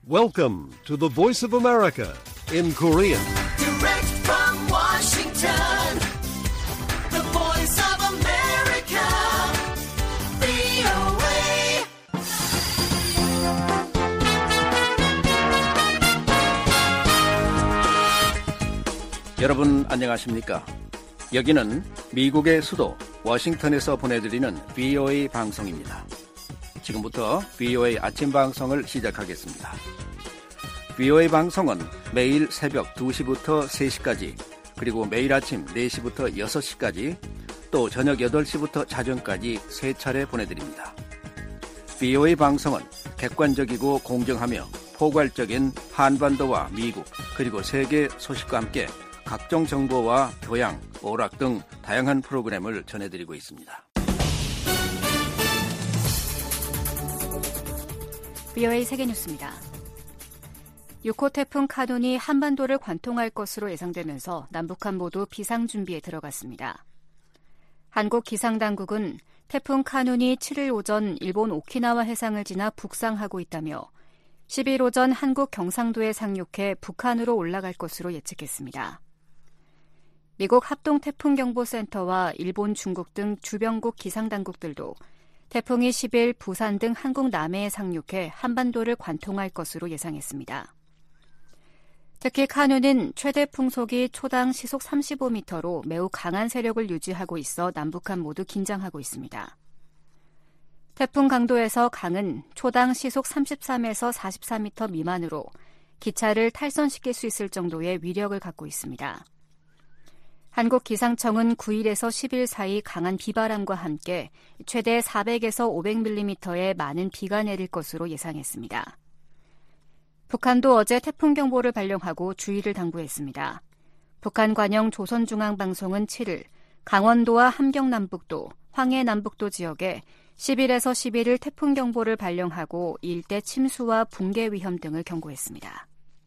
Welcome to the Voice of America in Korean. Direct from Washington, the Voice of America, VOA. 여러분 안녕하십니까? 여기는 미국의 수도 워싱턴에서 보내드리는 VOA 방송입니다. 지금부터 VOA 아침 방송을 시작하겠습니다. VOA 방송은 매일 새벽 2시부터 3시까지, 그리고 매일 아침 4시부터 6시까지, 또 저녁 8시부터 자정까지 3차례 보내드립니다. VOA 방송은 객관적이고 공정하며 포괄적인 한반도와 미국, 그리고 세계 소식과 함께 각종 정보와 교양, 오락 등 다양한 프로그램을 전해드리고 있습니다. VOA 세계뉴스입니다. 6호 태풍 카눈이 한반도를 관통할 것으로 예상되면서 남북한 모두 비상준비에 들어갔습니다. 한국 기상당국은 태풍 카눈이 7일 오전 일본 오키나와 해상을 지나 북상하고 있다며 10일 오전 한국 경상도에 상륙해 북한으로 올라갈 것으로 예측했습니다. 미국 합동태풍경보센터와 일본, 중국 등 주변국 기상당국들도 태풍이 10일 부산 등 한국 남해에 상륙해 한반도를 관통할 것으로 예상했습니다. 특히 카눈은 최대 풍속이 초당 시속 35m로 매우 강한 세력을 유지하고 있어 남북한 모두 긴장하고 있습니다. 태풍 강도에서 강은 초당 시속 33에서 44m 미만으로 기차를 탈선시킬 수 있을 정도의 위력을 갖고 있습니다. 한국기상청은 9일에서 10일 사이 강한 비바람과 함께 최대 400에서 500mm의 많은 비가 내릴 것으로 예상했습니다. 북한도 어제 태풍경보를 발령하고 주의를 당부했습니다. 북한 관영 조선중앙방송은 7일 강원도와 함경남북도, 황해남북도 지역에 10일에서 11일 태풍경보를 발령하고 일대 침수와 붕괴 위험 등을 경고했습니다.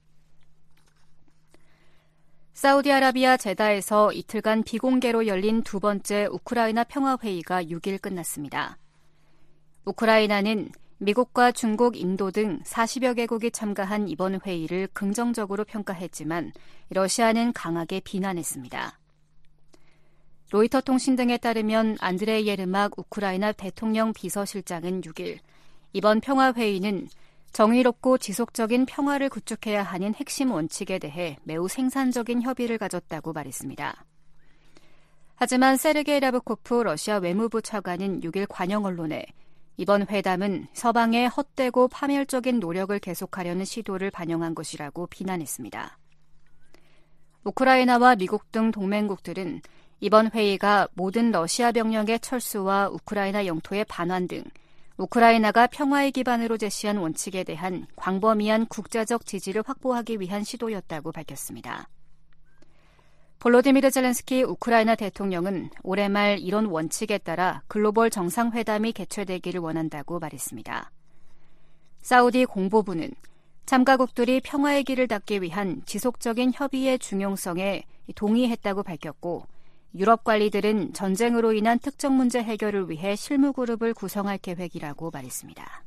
사우디아라비아 제다에서 이틀간 비공개로 열린 두 번째 우크라이나 평화회의가 6일 끝났습니다. 우크라이나는 미국과 중국, 인도 등 40여 개국이 참가한 이번 회의를 긍정적으로 평가했지만 러시아는 강하게 비난했습니다. 로이터 통신 등에 따르면 안드레이 예르막 우크라이나 대통령 비서실장은 6일 이번 평화회의는 정의롭고 지속적인 평화를 구축해야 하는 핵심 원칙에 대해 매우 생산적인 협의를 가졌다고 말했습니다. 하지만 세르게이 라브코프 러시아 외무부 차관은 6일 관영 언론에 이번 회담은 서방의 헛되고 파멸적인 노력을 계속하려는 시도를 반영한 것이라고 비난했습니다. 우크라이나와 미국 등 동맹국들은 이번 회의가 모든 러시아 병력의 철수와 우크라이나 영토의 반환 등 우크라이나가 평화의 기반으로 제시한 원칙에 대한 광범위한 국제적 지지를 확보하기 위한 시도였다고 밝혔습니다. 볼로디미르 젤렌스키 우크라이나 대통령은 올해 말 이런 원칙에 따라 글로벌 정상회담이 개최되기를 원한다고 말했습니다. 사우디 공보부는 참가국들이 평화의 길을 닦기 위한 지속적인 협의의 중요성에 동의했다고 밝혔고 유럽 관리들은 전쟁으로 인한 특정 문제 해결을 위해 실무그룹을 구성할 계획이라고 말했습니다.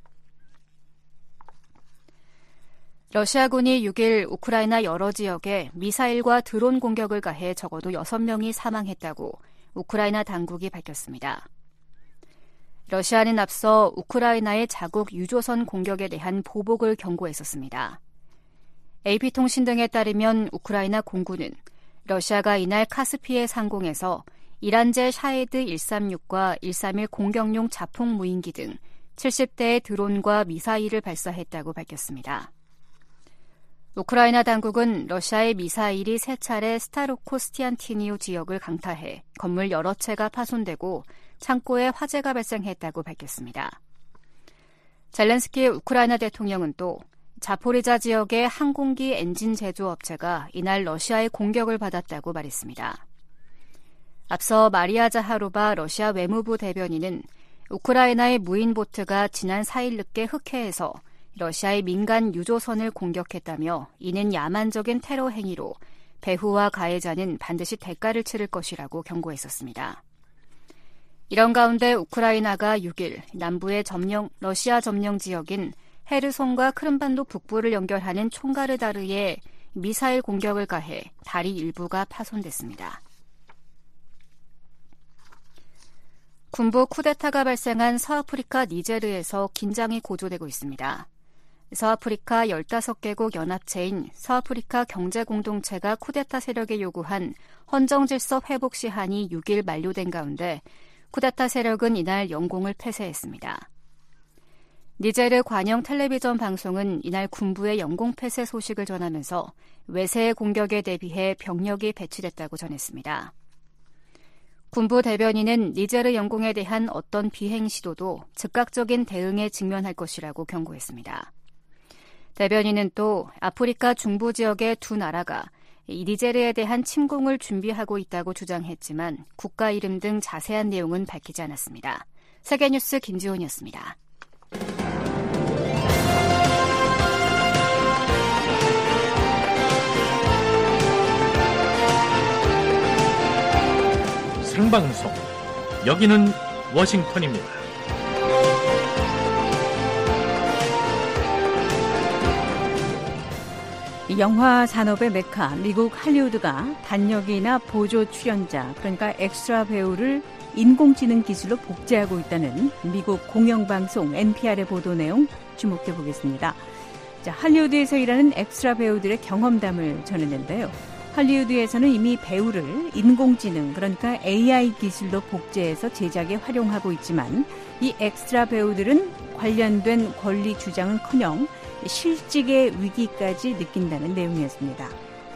러시아군이 6일 우크라이나 여러 지역에 미사일과 드론 공격을 가해 적어도 6명이 사망했다고 우크라이나 당국이 밝혔습니다. 러시아는 앞서 우크라이나의 자국 유조선 공격에 대한 보복을 경고했었습니다. AP통신 등에 따르면 우크라이나 공군은 러시아가 이날 카스피해 상공에서 이란제 샤헤드 136과 131 공격용 자폭 무인기 등 70대의 드론과 미사일을 발사했다고 밝혔습니다. 우크라이나 당국은 러시아의 미사일이 3차례 스타로코스티안티니우 지역을 강타해 건물 여러 채가 파손되고 창고에 화재가 발생했다고 밝혔습니다. 젤렌스키 우크라이나 대통령은 또 자포리자 지역의 항공기 엔진 제조업체가 이날 러시아의 공격을 받았다고 말했습니다. 앞서 마리아 자하로바 러시아 외무부 대변인은 우크라이나의 무인 보트가 지난 4일 늦게 흑해에서 러시아의 민간 유조선을 공격했다며 이는 야만적인 테러 행위로 배후와 가해자는 반드시 대가를 치를 것이라고 경고했었습니다. 이런 가운데 우크라이나가 6일 남부의 러시아 점령 지역인 헤르손과 크림반도 북부를 연결하는 총가르다르에 미사일 공격을 가해 다리 일부가 파손됐습니다. 군부 쿠데타가 발생한 서아프리카 니제르에서 긴장이 고조되고 있습니다. 서아프리카 15개국 연합체인 서아프리카 경제공동체가 쿠데타 세력에 요구한 헌정질서 회복 시한이 6일 만료된 가운데 쿠데타 세력은 이날 영공을 폐쇄했습니다. 니제르 관영 텔레비전 방송은 이날 군부의 영공 폐쇄 소식을 전하면서 외세의 공격에 대비해 병력이 배치됐다고 전했습니다. 군부 대변인은 니제르 영공에 대한 어떤 비행 시도도 즉각적인 대응에 직면할 것이라고 경고했습니다. 대변인은 또 아프리카 중부 지역의 두 나라가 니제르에 대한 침공을 준비하고 있다고 주장했지만 국가 이름 등 자세한 내용은 밝히지 않았습니다. 세계뉴스 김지훈이었습니다. 생방송, 여기는 워싱턴입니다. 영화 산업의 메카 미국 할리우드가 단역이나 보조 출연자, 그러니까 엑스트라 배우를 인공지능 기술로 복제하고 있다는 미국 공영방송 NPR의 보도 내용 주목해 보겠습니다. 자, 할리우드에서 일하는 엑스트라 배우들의 경험담을 전했는데요. 할리우드에서는 이미 배우를 인공지능, 그러니까 AI 기술로 복제해서 제작에 활용하고 있지만 이 엑스트라 배우들은 관련된 권리 주장은커녕 실직의 위기까지 느낀다는 내용이었습니다.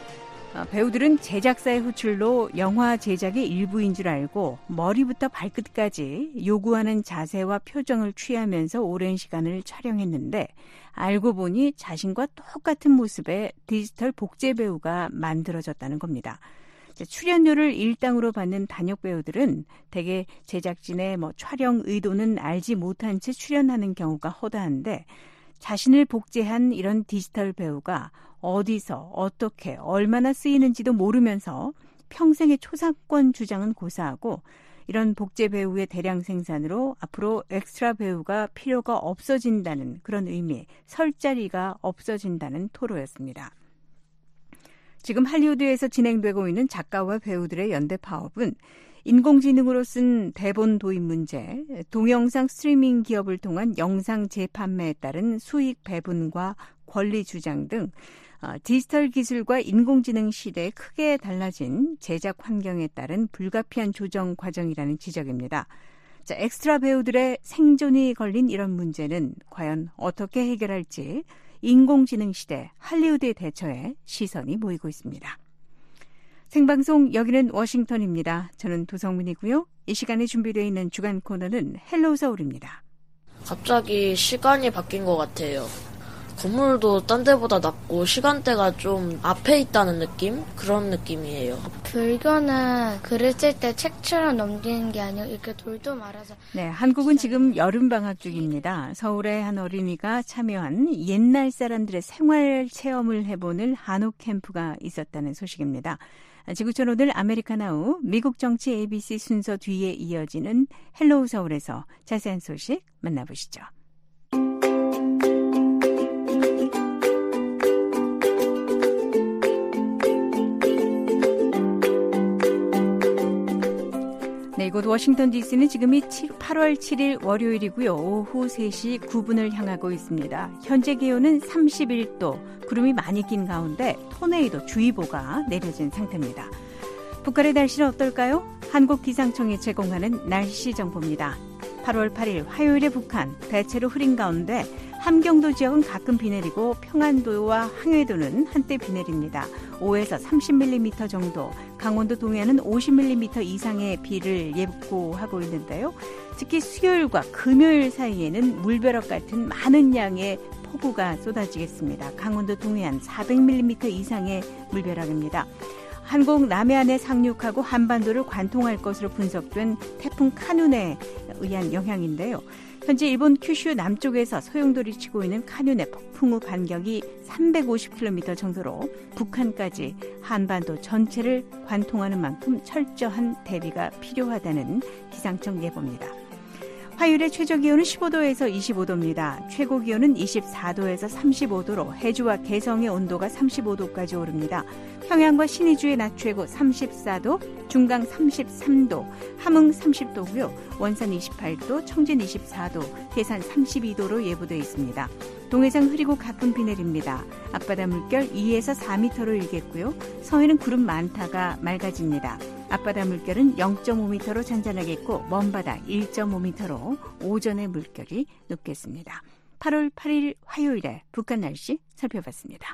배우들은 제작사의 호출로 영화 제작의 일부인 줄 알고 머리부터 발끝까지 요구하는 자세와 표정을 취하면서 오랜 시간을 촬영했는데 알고 보니 자신과 똑같은 모습의 디지털 복제 배우가 만들어졌다는 겁니다. 출연료를 일당으로 받는 단역 배우들은 대개 제작진의 촬영 의도는 알지 못한 채 출연하는 경우가 허다한데 자신을 복제한 이런 디지털 배우가 어디서 어떻게 얼마나 쓰이는지도 모르면서 평생의 초상권 주장은 고사하고 이런 복제 배우의 대량 생산으로 앞으로 엑스트라 배우가 필요가 없어진다는 그런 의미, 설 자리가 없어진다는 토로였습니다. 지금 할리우드에서 진행되고 있는 작가와 배우들의 연대 파업은 인공지능으로 쓴 대본 도입 문제, 동영상 스트리밍 기업을 통한 영상 재판매에 따른 수익 배분과 권리 주장 등 디지털 기술과 인공지능 시대에 크게 달라진 제작 환경에 따른 불가피한 조정 과정이라는 지적입니다. 자, 엑스트라 배우들의 생존이 걸린 이런 문제는 과연 어떻게 해결할지 인공지능 시대 할리우드의 대처에 시선이 모이고 있습니다. 생방송 여기는 워싱턴입니다. 저는 도성민이고요. 이 시간에 준비되어 있는 주간 코너는 헬로우 서울입니다. 갑자기 시간이 바뀐 것 같아요. 건물도 딴 데보다 낮고 시간대가 좀 앞에 있다는 느낌? 그런 느낌이에요. 불교는 글을 쓸 때 책처럼 넘기는 게 아니고 이렇게 돌도 말아서. 네, 한국은 지금 여름방학 중입니다. 서울의 한 어린이가 참여한 옛날 사람들의 생활 체험을 해보는 한옥 캠프가 있었다는 소식입니다. 지구촌 오늘 아메리카나우 미국 정치 ABC 순서 뒤에 이어지는 헬로우 서울에서 자세한 소식 만나보시죠. 네, 이곳 워싱턴 DC는 지금이 8월 7일 월요일이고요. 오후 3시 9분을 향하고 있습니다. 현재 기온은 31도, 구름이 많이 낀 가운데 토네이도 주의보가 내려진 상태입니다. 북한의 날씨는 어떨까요? 한국기상청이 제공하는 날씨 정보입니다. 8월 8일 화요일에 북한 대체로 흐린 가운데 함경도 지역은 가끔 비 내리고 평안도와 항해도는 한때 비 내립니다. 5에서 30mm 정도, 강원도 동해안은 50mm 이상의 비를 예보하고 있는데요. 특히 수요일과 금요일 사이에는 물벼락 같은 많은 양의 폭우가 쏟아지겠습니다. 강원도 동해안 400mm 이상의 물벼락입니다. 한국 남해안에 상륙하고 한반도를 관통할 것으로 분석된 태풍 카눈에 의한 영향인데요. 현재 일본 큐슈 남쪽에서 소용돌이 치고 있는 카눈의 폭풍우 반경이 350km 정도로 북한까지 한반도 전체를 관통하는 만큼 철저한 대비가 필요하다는 기상청 예보입니다. 화요일에 최저기온은 15도에서 25도입니다. 최고기온은 24도에서 35도로 해주와 개성의 온도가 35도까지 오릅니다. 평양과 신의주의 낮 최고 34도, 중강 33도, 함흥 30도고요. 원산 28도, 청진 24도, 계산 32도로 예보되어 있습니다. 동해상 흐리고 가끔 비 내립니다. 앞바다 물결 2에서 4m로 일겠고요. 서해는 구름 많다가 맑아집니다. 앞바다 물결은 0.5m로 잔잔하겠고 먼바다 1.5m로 오전의 물결이 높겠습니다. 8월 8일 화요일에 북한 날씨 살펴봤습니다.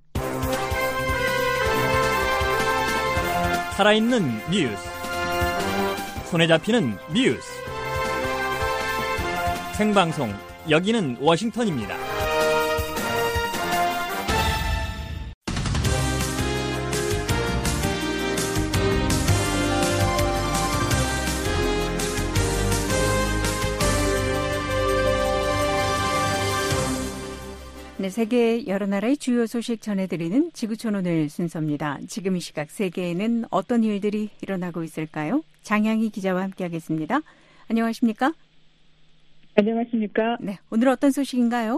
살아있는 뉴스, 손에 잡히는 뉴스, 생방송 여기는 워싱턴입니다. 네, 세계 여러 나라의 주요 소식 전해드리는 지구촌 오늘 순서입니다. 지금 이 시각 세계에는 어떤 일들이 일어나고 있을까요? 장향희 기자와 함께하겠습니다. 안녕하십니까? 안녕하십니까? 네, 오늘 어떤 소식인가요?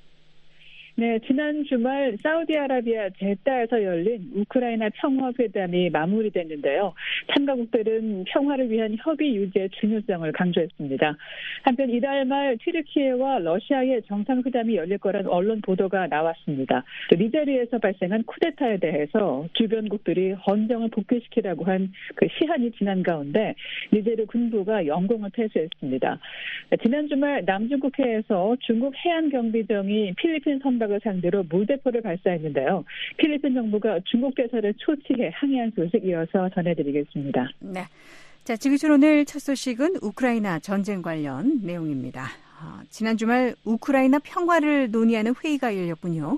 네, 지난 주말 사우디아라비아 제다에서 열린 우크라이나 평화회담이 마무리됐는데요. 참가국들은 평화를 위한 협의 유지의 중요성을 강조했습니다. 한편 이달 말 튀르키예와 러시아의 정상회담이 열릴 거란 언론 보도가 나왔습니다. 또 니제리아에서 발생한 쿠데타에 대해서 주변국들이 헌정을 복귀시키라고 한 그 시한이 지난 가운데 니제르 군부가 영공을 퇴수했습니다. 지난 주말 남중국해에서 중국 해안경비정이 필리핀 선박을 상대로 물대포를 발사했는데요. 필리핀 정부가 중국 대사를 초치해 항의한 소식 이어서 전해드리겠습니다. 네, 자, 지구촌 오늘 첫 소식은 우크라이나 전쟁 관련 내용입니다. 지난 주말 우크라이나 평화를 논의하는 회의가 열렸군요.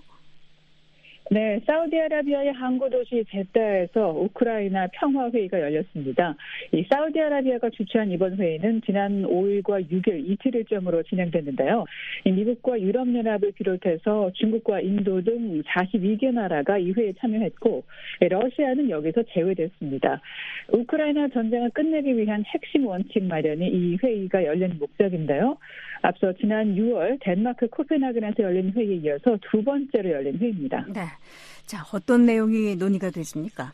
네, 사우디아라비아의 항구 도시 제다에서 우크라이나 평화회의가 열렸습니다. 이 사우디아라비아가 주최한 이번 회의는 지난 5일과 6일 이틀 일정으로 진행됐는데요. 미국과 유럽연합을 비롯해서 중국과 인도 등 42개 나라가 이 회의에 참여했고 러시아는 여기서 제외됐습니다. 우크라이나 전쟁을 끝내기 위한 핵심 원칙 마련이 이 회의가 열린 목적인데요. 앞서 지난 6월 덴마크 코펜하겐에서 열린 회의에 이어서 두 번째로 열린 회의입니다. 네, 자, 어떤 내용이 논의가 됐습니까?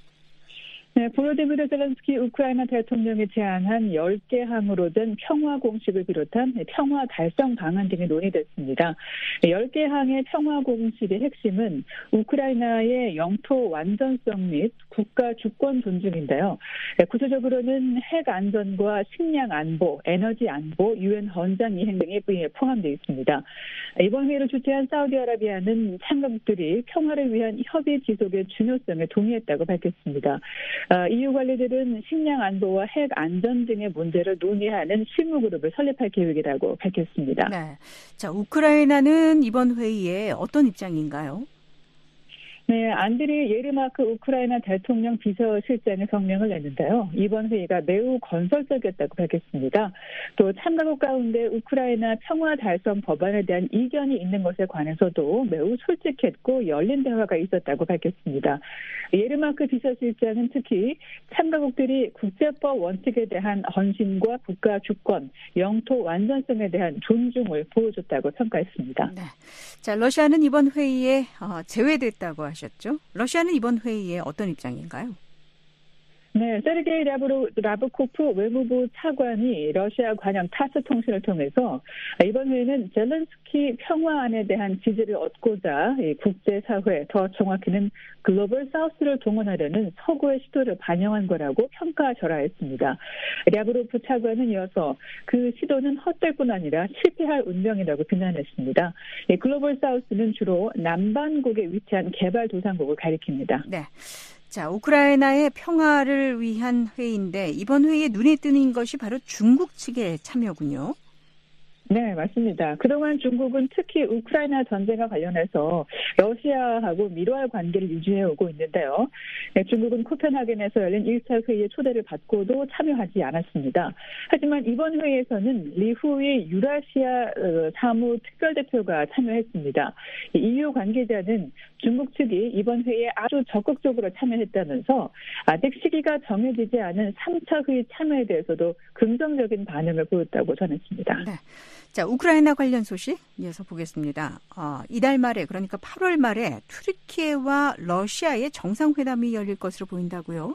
네, 보로디미르 젤렌스키 우크라이나 대통령이 제안한 10개 항으로 된 평화 공식을 비롯한 평화 달성 방안 등이 논의됐습니다. 10개 항의 평화 공식의 핵심은 우크라이나의 영토 완전성 및 국가 주권 존중인데요. 구체적으로는 핵 안전과 식량 안보, 에너지 안보, 유엔 헌장 이행 등이 포함되어 있습니다. 이번 회의를 주최한 사우디아라비아는 참가국들이 평화를 위한 협의 지속의 중요성에 동의했다고 밝혔습니다. EU 관리들은 식량 안보와 핵 안전 등의 문제를 논의하는 실무 그룹을 설립할 계획이라고 밝혔습니다. 네, 자, 우크라이나는 이번 회의에 어떤 입장인가요? 네, 안드리 예르마크 우크라이나 대통령 비서실장이 성명을 냈는데요. 이번 회의가 매우 건설적이었다고 밝혔습니다. 또 참가국 가운데 우크라이나 평화 달성 법안에 대한 이견이 있는 것에 관해서도 매우 솔직했고 열린 대화가 있었다고 밝혔습니다. 예르마크 비서실장은 특히 참가국들이 국제법 원칙에 대한 헌신과 국가 주권, 영토 완전성에 대한 존중을 보여줬다고 평가했습니다. 네, 자, 러시아는 이번 회의에 제외됐다고 하셨죠? 러시아는 이번 회의에 어떤 입장인가요? 네, 세르게이 라브코프 외무부 차관이 러시아 관영 타스 통신을 통해서 이번 회의는 젤렌스키 평화안에 대한 지지를 얻고자 국제사회, 더 정확히는 글로벌 사우스를 동원하려는 서구의 시도를 반영한 거라고 평가절하했습니다. 랴브로프 차관은 이어서 그 시도는 헛될 뿐 아니라 실패할 운명이라고 비난했습니다. 글로벌 사우스는 주로 남반국에 위치한 개발도상국을 가리킵니다. 네. 자, 우크라이나의 평화를 위한 회의인데 이번 회의에 눈에 띄는 것이 바로 중국 측의 참여군요. 네, 맞습니다. 그동안 중국은 특히 우크라이나 전쟁과 관련해서 러시아하고 밀월 관계를 유지해오고 있는데요. 네, 중국은 코펜하겐에서 열린 1차 회의에 초대를 받고도 참여하지 않았습니다. 하지만 이번 회의에서는 리후이 유라시아 사무 특별대표가 참여했습니다. EU 관계자는 중국 측이 이번 회의에 아주 적극적으로 참여했다면서 아직 시기가 정해지지 않은 3차 회의 참여에 대해서도 긍정적인 반응을 보였다고 전했습니다. 네. 자, 우크라이나 관련 소식 이어서 보겠습니다. 이달 말에 그러니까 8월 말에 튀르키예와 러시아의 정상회담이 열릴 것으로 보인다고요?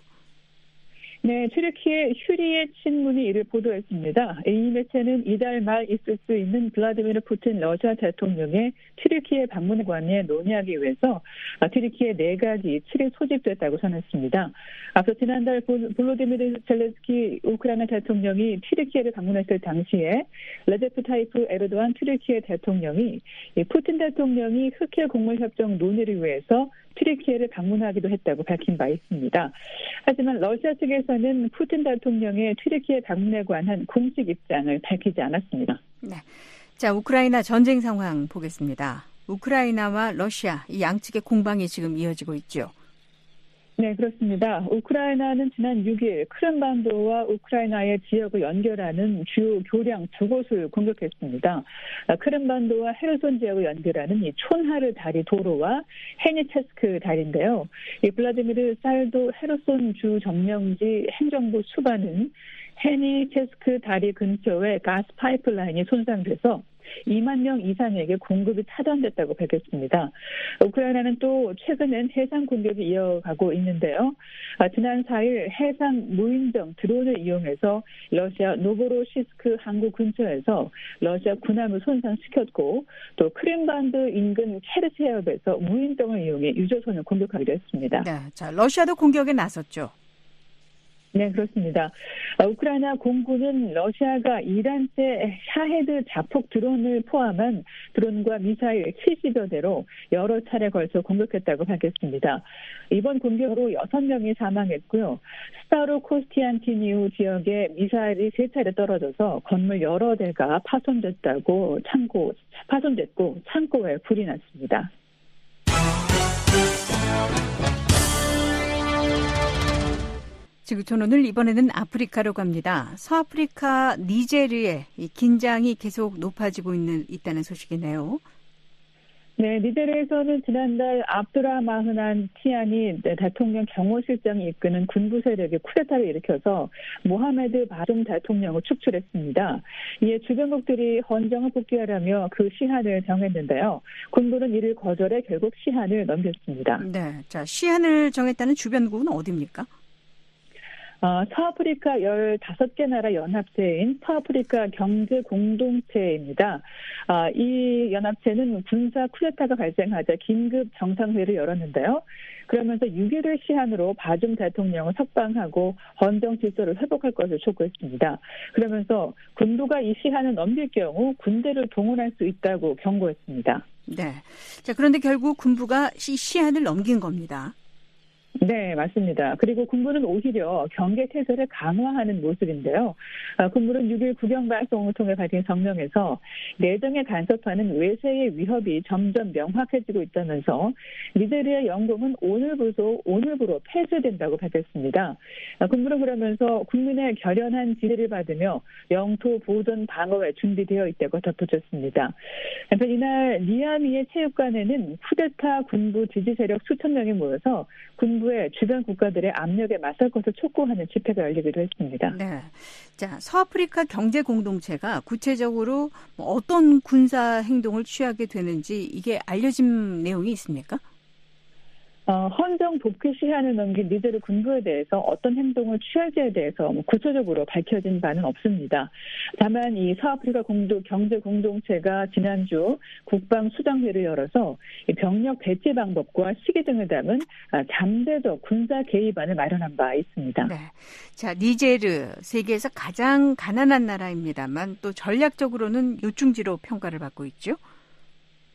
네, 튀르키예 휴리의 신문이 이를 보도했습니다. 이 매체는 이달 말 있을 수 있는 블라디미르 푸틴 러시아 대통령의 튀르키예 방문관에 논의하기 위해서 튀르키예 4가지 7일 소집됐다고 전했습니다. 앞서 지난달 볼로디미르 젤렌스키 우크라이나 대통령이 튀르키예를 방문했을 당시에 레제프 타이프 에르도안 튀르키예 대통령이 푸틴 대통령이 흑해 곡물협정 논의를 위해서 튀르키예를 방문하기도 했다고 밝힌 바 있습니다. 하지만 러시아 측에서는 푸틴 대통령의 튀르키예 방문에 관한 공식 입장을 밝히지 않았습니다. 네. 자, 우크라이나 전쟁 상황 보겠습니다. 우크라이나와 러시아 이 양측의 공방이 지금 이어지고 있죠. 네, 그렇습니다. 우크라이나는 지난 6일 크림반도와 우크라이나의 지역을 연결하는 주요 교량 2곳을 공격했습니다. 크림반도와 헤르손 지역을 연결하는 이 촌하르 다리 도로와 헤니체스크 다리인데요. 이 블라디미르 살도 헤르손 주 점령지 행정부 수반은 헤니체스크 다리 근처에 가스 파이프라인이 손상돼서 2만 명 이상에게 공급이 차단됐다고 밝혔습니다. 우크라이나는 또 최근엔 해상 공격이 이어가고 있는데요. 지난 4일 해상 무인정 드론을 이용해서 러시아 노보로시스크 항구 근처에서 러시아 군함을 손상시켰고 또 크림반도 인근 체르스 해협에서 무인정을 이용해 유조선을 공격하기도 했습니다. 네, 자, 러시아도 공격에 나섰죠. 네, 그렇습니다. 우크라이나 공군은 러시아가 이란제 샤헤드 자폭 드론을 포함한 드론과 미사일 70여 대로 여러 차례 걸쳐 공격했다고 밝혔습니다. 이번 공격으로 6명이 사망했고요. 스타로코스티안티니우 지역에 미사일이 3차례 떨어져서 건물 여러 대가 파손됐고 창고에 불이 났습니다. 지금 오늘 이번에는 아프리카로 갑니다. 서아프리카 니제르에 이 긴장이 계속 높아지고 있다는 소식이네요. 네, 니제르에서는 지난달 압두라마흐난 티아니 대통령 경호실장이 이끄는 군부 세력이 쿠데타를 일으켜서 모하메드 바둠 대통령을 축출했습니다. 이에 주변국들이 헌정을 복귀하라며 그 시한을 정했는데요. 군부는 이를 거절해 결국 시한을 넘겼습니다. 네, 자, 시한을 정했다는 주변국은 어디입니까? 서아프리카 15개 나라 연합체인 서아프리카 경제공동체입니다. 이 연합체는 군사 쿠데타가 발생하자 긴급 정상회의를 열었는데요. 그러면서 6일을 시한으로 바줌 대통령을 석방하고 헌정 질서를 회복할 것을 촉구했습니다. 그러면서 군부가 이 시한을 넘길 경우 군대를 동원할 수 있다고 경고했습니다. 네. 자, 그런데 결국 군부가 시한을 넘긴 겁니다. 네, 맞습니다. 그리고 군부는 오히려 경계 태세를 강화하는 모습인데요. 군부는 6일 국영방송을 통해 밝힌 성명에서 내정에 간섭하는 외세의 위협이 점점 명확해지고 있다면서 니제르의 영공은 오늘부로 폐쇄된다고 밝혔습니다. 군부는 그러면서 국민의 결연한 지지를 받으며 영토 보존 방어에 준비되어 있다고 덧붙였습니다. 한편 이날 니아미의 체육관에는 쿠데타 군부 지지 세력 수천 명이 모여서 군부의 주변 국가들의 압력에 맞설 것을 촉구하는 집회가 열리기도 했습니다. 네, 자, 서아프리카 경제 공동체가 구체적으로 어떤 군사 행동을 취하게 되는지 이게 알려진 내용이 있습니까? 헌정 복귀 시한을 넘긴 니제르 군부에 대해서 어떤 행동을 취할지에 대해서 구체적으로 밝혀진 바는 없습니다. 다만 이 서아프리카 경제 공동체가 지난주 국방 수장회를 열어서 병력 배치 방법과 시기 등을 담은 잠재적 군사 개입안을 마련한 바 있습니다. 네, 자, 니제르 세계에서 가장 가난한 나라입니다만 또 전략적으로는 요충지로 평가를 받고 있죠.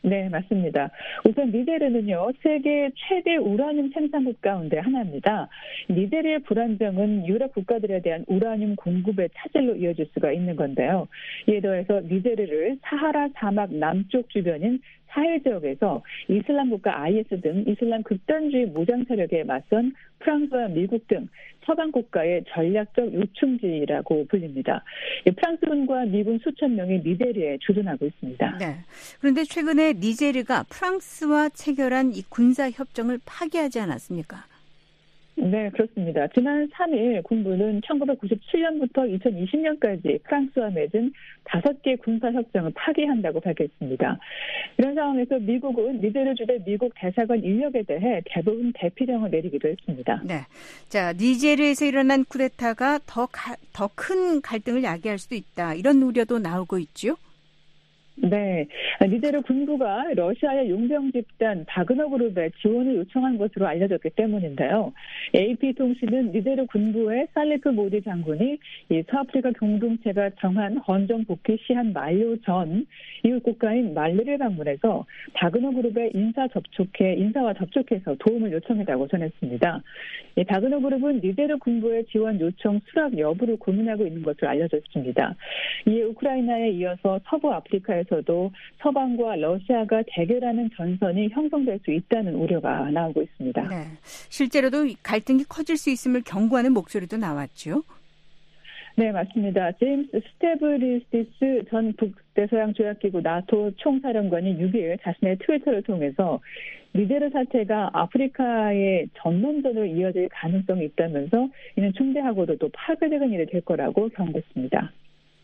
네, 맞습니다. 우선 니제르는요, 세계 최대 우라늄 생산국 가운데 하나입니다. 니제르의 불안정은 유럽 국가들에 대한 우라늄 공급의 차질로 이어질 수가 있는 건데요. 이에 더해서 니제르를 사하라 사막 남쪽 주변인 사헬 지역에서 이슬람 국가 IS 등 이슬람 극단주의 무장 세력에 맞선 프랑스와 미국 등 서방 국가의 전략적 요충지라고 불립니다. 프랑스군과 미군 수천 명이 니제르에 주둔하고 있습니다. 네. 그런데 최근에 니제르가 프랑스와 체결한 이 군사 협정을 파기하지 않았습니까? 네, 그렇습니다. 지난 3일 군부는 1997년부터 2020년까지 프랑스와 맺은 5개 군사협정을 파기한다고 밝혔습니다. 이런 상황에서 미국은 니제르 주재 미국 대사관 인력에 대해 대부분 대피령을 내리기도 했습니다. 네. 자, 니제르에서 일어난 쿠데타가 더 큰 갈등을 야기할 수도 있다. 이런 우려도 나오고 있죠. 네, 니제르 군부가 러시아의 용병 집단 바그너 그룹에 지원을 요청한 것으로 알려졌기 때문인데요. AP통신은 니제르 군부의 살리프 모디 장군이 이 서아프리카 공동체가 정한 헌정 복귀 시한 만료 전 이웃 국가인 말리를 방문해서 바그너 그룹의 인사와 접촉해서 도움을 요청했다고 전했습니다. 이 바그너 그룹은 니제르 군부의 지원 요청 수락 여부를 고민하고 있는 것으로 알려졌습니다. 이에 우크라이나에 이어서 서부 아프리카에서도 서방과 러시아가 대결하는 전선이 형성될 수 있다는 우려가 나오고 있습니다. 네, 실제로도 갈등이 커질 수 있음을 경고하는 목소리도 나왔죠. 네, 맞습니다. 제임스 스테브리스티스 전 북대서양 조약기구 나토 총사령관이 6일 자신의 트위터를 통해서 니제르 사태가 아프리카의 전면전으로 이어질 가능성이 있다면서 이는 중대하고도 또 파괴적인 일이 될 거라고 경고했습니다.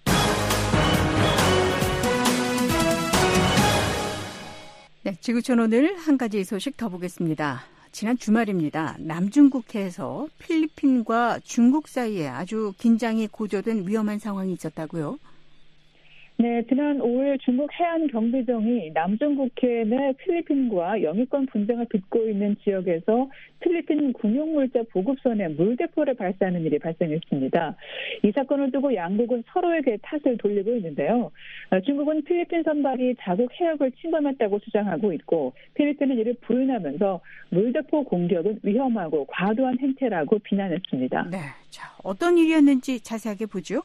네, 지구촌 오늘 한 가지 소식 더 보겠습니다. 지난 주말입니다. 남중국해에서 필리핀과 중국 사이에 아주 긴장이 고조된 위험한 상황이 있었다고요? 네, 지난 5일 중국 해안경비정이 남중국해 내 필리핀과 영유권 분쟁을 빚고 있는 지역에서 필리핀 군용물자 보급선에 물대포를 발사하는 일이 발생했습니다. 이 사건을 두고 양국은 서로에게 탓을 돌리고 있는데요. 중국은 필리핀 선박이 자국 해역을 침범했다고 주장하고 있고 필리핀은 이를 부인하면서 물대포 공격은 위험하고 과도한 행태라고 비난했습니다. 네, 자, 어떤 일이었는지 자세하게 보죠.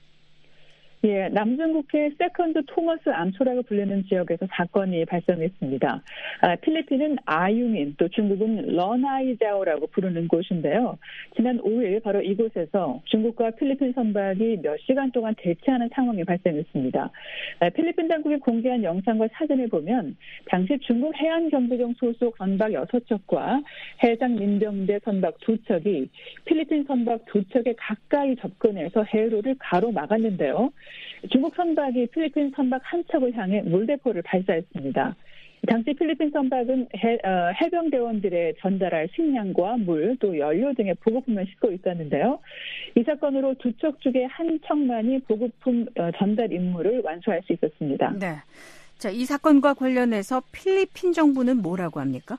예, 남중국해 세컨드 토머스 암초라고 불리는 지역에서 사건이 발생했습니다. 필리핀은 아유민, 또 중국은 러나이자오라고 부르는 곳인데요. 지난 5일 바로 이곳에서 중국과 필리핀 선박이 몇 시간 동안 대치하는 상황이 발생했습니다. 필리핀 당국이 공개한 영상과 사진을 보면 당시 중국 해안경비정 소속 선박 6척과 해상 민병대 선박 2척이 필리핀 선박 2척에 가까이 접근해서 해로를 가로막았는데요. 중국 선박이 필리핀 선박 한 척을 향해 물대포를 발사했습니다. 당시 필리핀 선박은 해병대원들의 전달할 식량과 물, 또 연료 등의 보급품을 싣고 있었는데요. 이 사건으로 두 척 중에 한 척만이 보급품 전달 임무를 완수할 수 있었습니다. 네. 자, 이 사건과 관련해서 필리핀 정부는 뭐라고 합니까?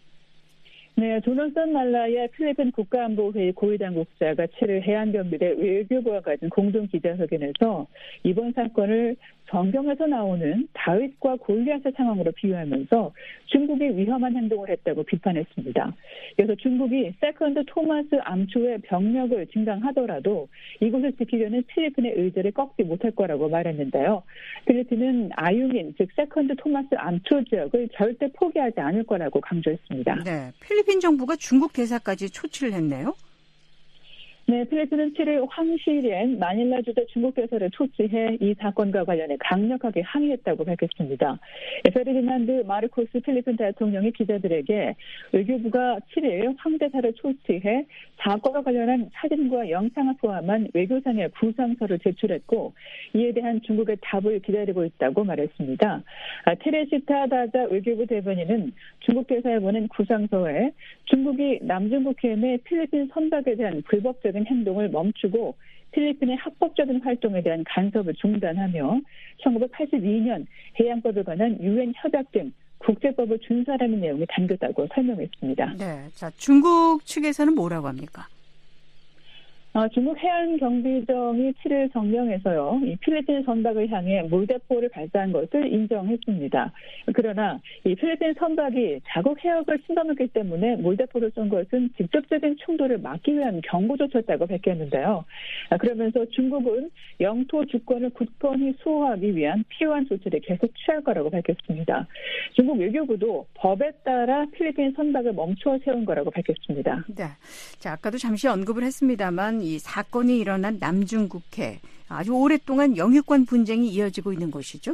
네, 조넌선 말라야 필리핀 국가안보회의 고위당국자가 7일 해안경비대 외교부와 가진 공동기자회견에서 이번 사건을 성경에서 나오는 다윗과 골리앗의 상황으로 비유하면서 중국이 위험한 행동을 했다고 비판했습니다. 그래서 중국이 세컨드 토마스 암초의 병력을 증강하더라도 이곳을 지키려는 필리핀의 의지를 꺾지 못할 거라고 말했는데요. 필리핀은 아유민, 즉 세컨드 토마스 암초 지역을 절대 포기하지 않을 거라고 강조했습니다. 네, 필리핀 정부가 중국 대사까지 초치를 했네요. 네, 필리핀은 7일 황시렌 마닐라 주재 중국 대사를 초치해 이 사건과 관련해 강력하게 항의했다고 밝혔습니다. 페르디난드 마르코스 필리핀 대통령이 기자들에게 외교부가 7일 황 대사를 초치해 사건과 관련한 사진과 영상을 포함한 외교상의 구상서를 제출했고 이에 대한 중국의 답을 기다리고 있다고 말했습니다. 테레시타 다자 외교부 대변인은 중국 대사에 보낸 구상서에 중국이 남중국해 내 필리핀 선박에 대한 불법적인 행동을 멈추고 필리핀의 합법적인 활동에 대한 간섭을 중단하며 1982년 해양법에 관한 유엔 협약 등 국제법을 준수하라는 내용이 담겼다고 설명했습니다. 네, 자, 중국 측에서는 뭐라고 합니까? 중국 해안경비정이 7일 성명에서요, 이 필리핀 선박을 향해 물대포를 발사한 것을 인정했습니다. 그러나 이 필리핀 선박이 자국 해역을 침범했기 때문에 물대포를 쏜 것은 직접적인 충돌을 막기 위한 경고조치였다고 밝혔는데요. 그러면서 중국은 영토 주권을 굳건히 수호하기 위한 필요한 조치를 계속 취할 거라고 밝혔습니다. 중국 외교부도 법에 따라 필리핀 선박을 멈춰 세운 거라고 밝혔습니다. 네. 자, 아까도 잠시 언급을 했습니다만 이 사건이 일어난 남중국해 아주 오랫동안 영유권 분쟁이 이어지고 있는 곳이죠.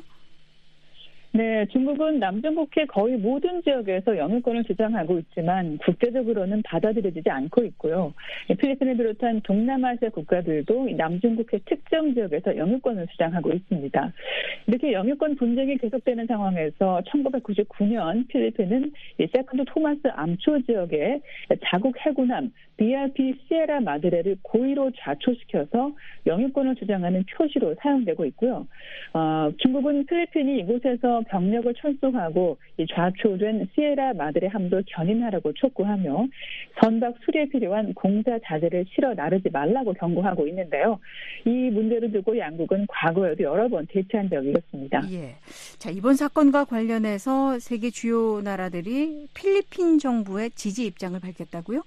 네, 중국은 남중국해 거의 모든 지역에서 영유권을 주장하고 있지만 국제적으로는 받아들여지지 않고 있고요. 필리핀을 비롯한 동남아시아 국가들도 남중국해 특정 지역에서 영유권을 주장하고 있습니다. 이렇게 영유권 분쟁이 계속되는 상황에서 1999년 필리핀은 세컨드 토마스 암초 지역에 자국 해군함 BRP 시에라 마드레를 고의로 좌초시켜서 영유권을 주장하는 표시로 사용되고 있고요. 중국은 필리핀이 이곳에서 병력을 철수하고 이 좌초된 시에라 마드레 함도 견인하라고 촉구하며 선박 수리에 필요한 공사 자재를 실어 나르지 말라고 경고하고 있는데요. 이 문제를 두고 양국은 과거에도 여러 번 대치한 적이 있었습니다. 예. 자, 이번 사건과 관련해서 세계 주요 나라들이 필리핀 정부의 지지 입장을 밝혔다고요?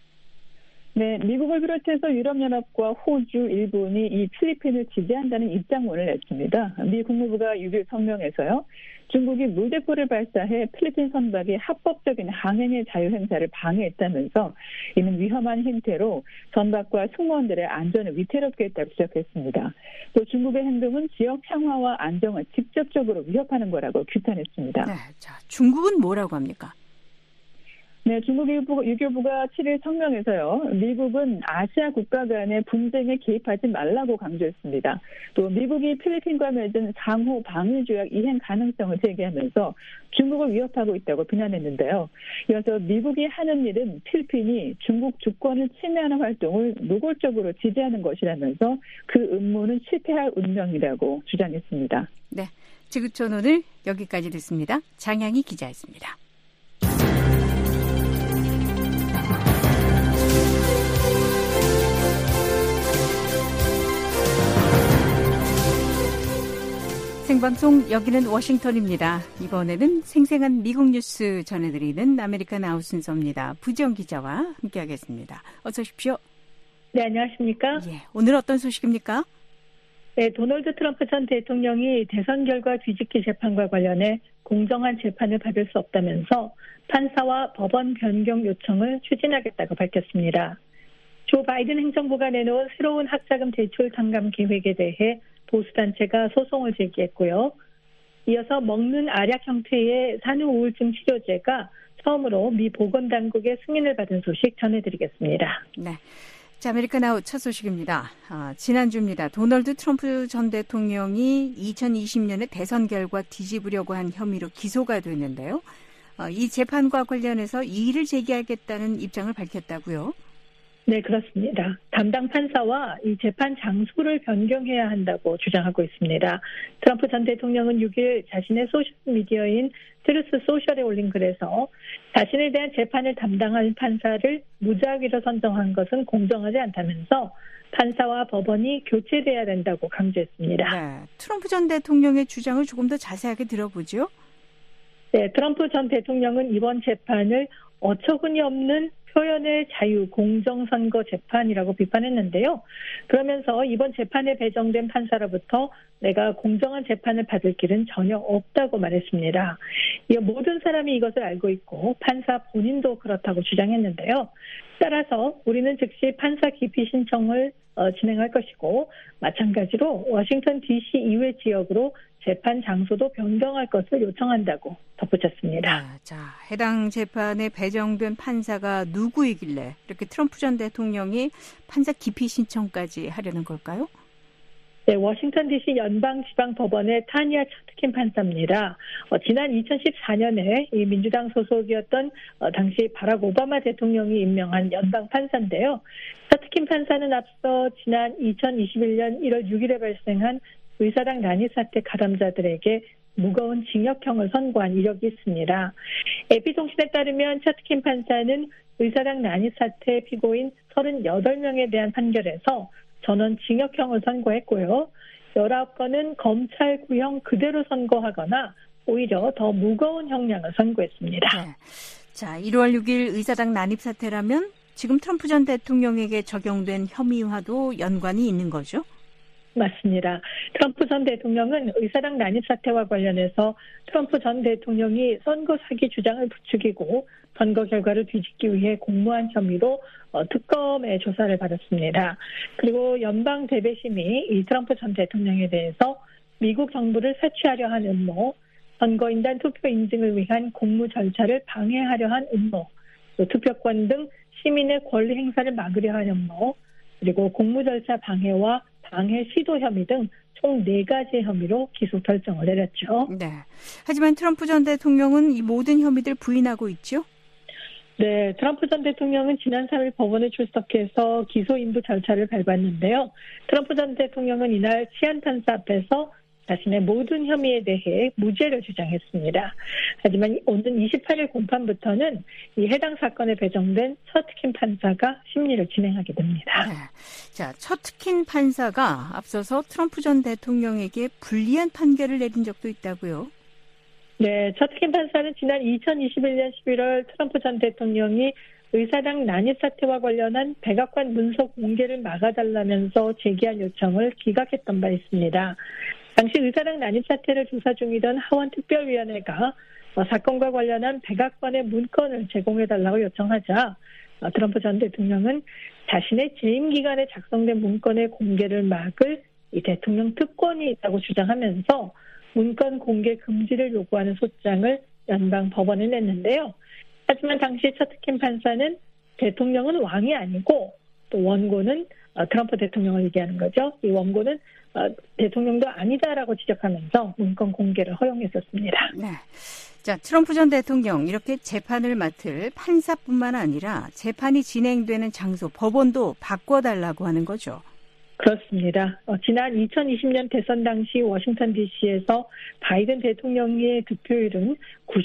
네, 미국을 비롯해서 유럽연합과 호주, 일본이 이 필리핀을 지지한다는 입장문을 냈습니다. 미 국무부가 6일 성명에서요, 중국이 물대포를 발사해 필리핀 선박의 합법적인 항행의 자유 행사를 방해했다면서 이는 위험한 행태로 선박과 승무원들의 안전을 위태롭게 했다고 지적했습니다. 또 중국의 행동은 지역 평화와 안정을 직접적으로 위협하는 거라고 규탄했습니다. 네, 자, 중국은 뭐라고 합니까? 네, 중국 외교부가 7일 성명에서요, 미국은 아시아 국가 간의 분쟁에 개입하지 말라고 강조했습니다. 또 미국이 필리핀과 맺은 상호 방위조약 이행 가능성을 제기하면서 중국을 위협하고 있다고 비난했는데요. 이어서 미국이 하는 일은 필리핀이 중국 주권을 침해하는 활동을 노골적으로 지지하는 것이라면서 그 음모는 실패할 운명이라고 주장했습니다. 네, 지구촌 오늘 여기까지 듣습니다. 장향희 기자였습니다. 생방송 여기는 워싱턴입니다. 이번에는 생생한 미국 뉴스 전해드리는 아메리칸 아웃 순서입니다. 부지영 기자와 함께하겠습니다. 어서 오십시오. 네, 안녕하십니까? 예, 오늘 어떤 소식입니까? 네, 도널드 트럼프 전 대통령이 대선 결과 뒤집기 재판과 관련해 공정한 재판을 받을 수 없다면서 판사와 법원 변경 요청을 추진하겠다고 밝혔습니다. 조 바이든 행정부가 내놓은 새로운 학자금 대출 탕감 계획에 대해 보수단체가 소송을 제기했고요. 이어서 먹는 알약 형태의 산후우울증 치료제가 처음으로 미 보건당국의 승인을 받은 소식 전해드리겠습니다. 네, 자, 아메리칸 아웃 첫 소식입니다. 지난주입니다. 도널드 트럼프 전 대통령이 2020년에 대선 결과 뒤집으려고 한 혐의로 기소가 됐는데요. 이 재판과 관련해서 이의를 제기하겠다는 입장을 밝혔다고요? 네, 그렇습니다. 담당 판사와 이 재판 장소를 변경해야 한다고 주장하고 있습니다. 트럼프 전 대통령은 6일 자신의 소셜미디어인 트루스 소셜에 올린 글에서 자신에 대한 재판을 담당할 판사를 무작위로 선정한 것은 공정하지 않다면서 판사와 법원이 교체돼야 된다고 강조했습니다. 네, 트럼프 전 대통령의 주장을 조금 더 자세하게 들어보죠. 네, 트럼프 전 대통령은 이번 재판을 어처구니 없는 표현의 자유 공정선거 재판이라고 비판했는데요. 그러면서 이번 재판에 배정된 판사로부터 내가 공정한 재판을 받을 길은 전혀 없다고 말했습니다. 모든 사람이 이것을 알고 있고 판사 본인도 그렇다고 주장했는데요. 따라서 우리는 즉시 판사 기피 신청을 진행할 것이고 마찬가지로 워싱턴 DC 이외 지역으로 재판 장소도 변경할 것을 요청한다고 덧붙였습니다. 자, 해당 재판에 배정된 판사가 누구이길래 이렇게 트럼프 전 대통령이 판사 기피 신청까지 하려는 걸까요? 네, 워싱턴 DC 연방지방법원의 타니아 차트킨 판사입니다. 지난 2014년에 이 민주당 소속이었던 당시 바락 오바마 대통령이 임명한 연방 판사인데요. 차트킨 판사는 앞서 지난 2021년 1월 6일에 발생한 의사당 난입 사태 가담자들에게 무거운 징역형을 선고한 이력이 있습니다. AP통신에 따르면 차트킨 판사는 의사당 난입 사태 피고인 38명에 대한 판결에서 전원 징역형을 선고했고요. 19건은 검찰 구형 그대로 선고하거나 오히려 더 무거운 형량을 선고했습니다. 네. 자, 1월 6일 의사당 난입 사태라면 지금 트럼프 전 대통령에게 적용된 혐의와도 연관이 있는 거죠? 맞습니다. 트럼프 전 대통령은 의사당 난입 사태와 관련해서 트럼프 전 대통령이 선거 사기 주장을 부추기고 선거 결과를 뒤집기 위해 공모한 혐의로 특검의 조사를 받았습니다. 그리고 연방 대배심이 이 트럼프 전 대통령에 대해서 미국 정부를 사취하려 한 음모, 선거인단 투표 인증을 위한 공모 절차를 방해하려 한 음모, 또 투표권 등 시민의 권리 행사를 막으려 한 음모, 그리고 공모 절차 방해와 방해 시도 혐의 등 총 4가지 혐의로 기소 결정을 내렸죠. 네. 하지만 트럼프 전 대통령은 이 모든 혐의들 부인하고 있죠? 네, 트럼프 전 대통령은 지난 3일 법원에 출석해서 기소 인부 절차를 밟았는데요. 트럼프 전 대통령은 이날 치안 판사 앞에서 자신의 모든 혐의에 대해 무죄를 주장했습니다. 하지만 오는 28일 공판부터는 이 해당 사건에 배정된 처트킨 판사가 심리를 진행하게 됩니다. 네. 자, 처트킨 판사가 앞서서 트럼프 전 대통령에게 불리한 판결을 내린 적도 있다고요? 네, 처트킨 판사는 지난 2021년 11월 트럼프 전 대통령이 의사당 난입 사태와 관련한 백악관 문서 공개를 막아달라면서 제기한 요청을 기각했던 바 있습니다. 당시 의사당 난입 사태를 조사 중이던 하원 특별위원회가 사건과 관련한 백악관의 문건을 제공해달라고 요청하자 트럼프 전 대통령은 자신의 재임 기간에 작성된 문건의 공개를 막을 이 대통령 특권이 있다고 주장하면서 문건 공개 금지를 요구하는 소장을 연방 법원에 냈는데요. 하지만 당시 처트킨 판사는 대통령은 왕이 아니고 또 원고는 트럼프 대통령을 얘기하는 거죠. 이 원고는 대통령도 아니다라고 지적하면서 문건 공개를 허용했었습니다. 네. 자, 트럼프 전 대통령 이렇게 재판을 맡을 판사뿐만 아니라 재판이 진행되는 장소, 법원도 바꿔달라고 하는 거죠. 그렇습니다. 지난 2020년 대선 당시 워싱턴 DC에서 바이든 대통령의 득표율은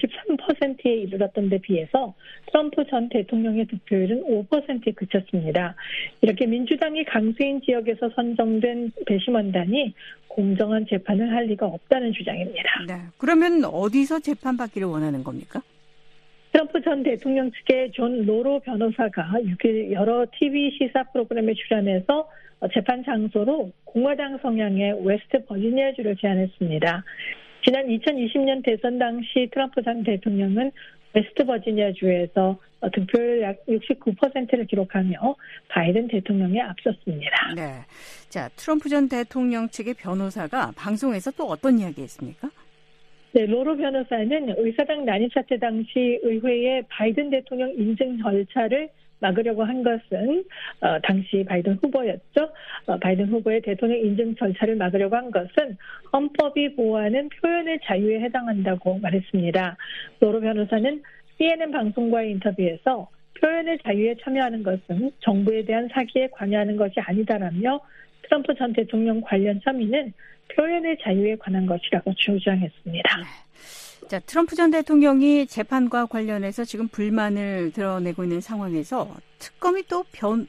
93%에 이르렀던 데 비해서 트럼프 전 대통령의 득표율은 5%에 그쳤습니다. 이렇게 민주당이 강세인 지역에서 선정된 배심원단이 공정한 재판을 할 리가 없다는 주장입니다. 네. 그러면 어디서 재판받기를 원하는 겁니까? 트럼프 전 대통령 측의 존 로로 변호사가 6일 여러 TV 시사 프로그램에 출연해서 재판 장소로 공화당 성향의 웨스트 버지니아주를 제안했습니다. 지난 2020년 대선 당시 트럼프 전 대통령은 웨스트 버지니아주에서 득표율 약 69%를 기록하며 바이든 대통령에 앞섰습니다. 네. 자, 트럼프 전 대통령 측의 변호사가 방송에서 또 어떤 이야기했습니까? 네, 로로 변호사는 의사당 난입 사태 당시 의회의 바이든 대통령 인증 절차를 막으려고 한 것은 당시 바이든 후보였죠. 바이든 후보의 대통령 인증 절차를 막으려고 한 것은 헌법이 보호하는 표현의 자유에 해당한다고 말했습니다. 로로 변호사는 CNN 방송과의 인터뷰에서 표현의 자유에 참여하는 것은 정부에 대한 사기에 관여하는 것이 아니다라며 트럼프 전 대통령 관련 혐의는 표현의 자유에 관한 것이라고 주장했습니다. 자, 트럼프 전 대통령이 재판과 관련해서 지금 불만을 드러내고 있는 상황에서 특검이 또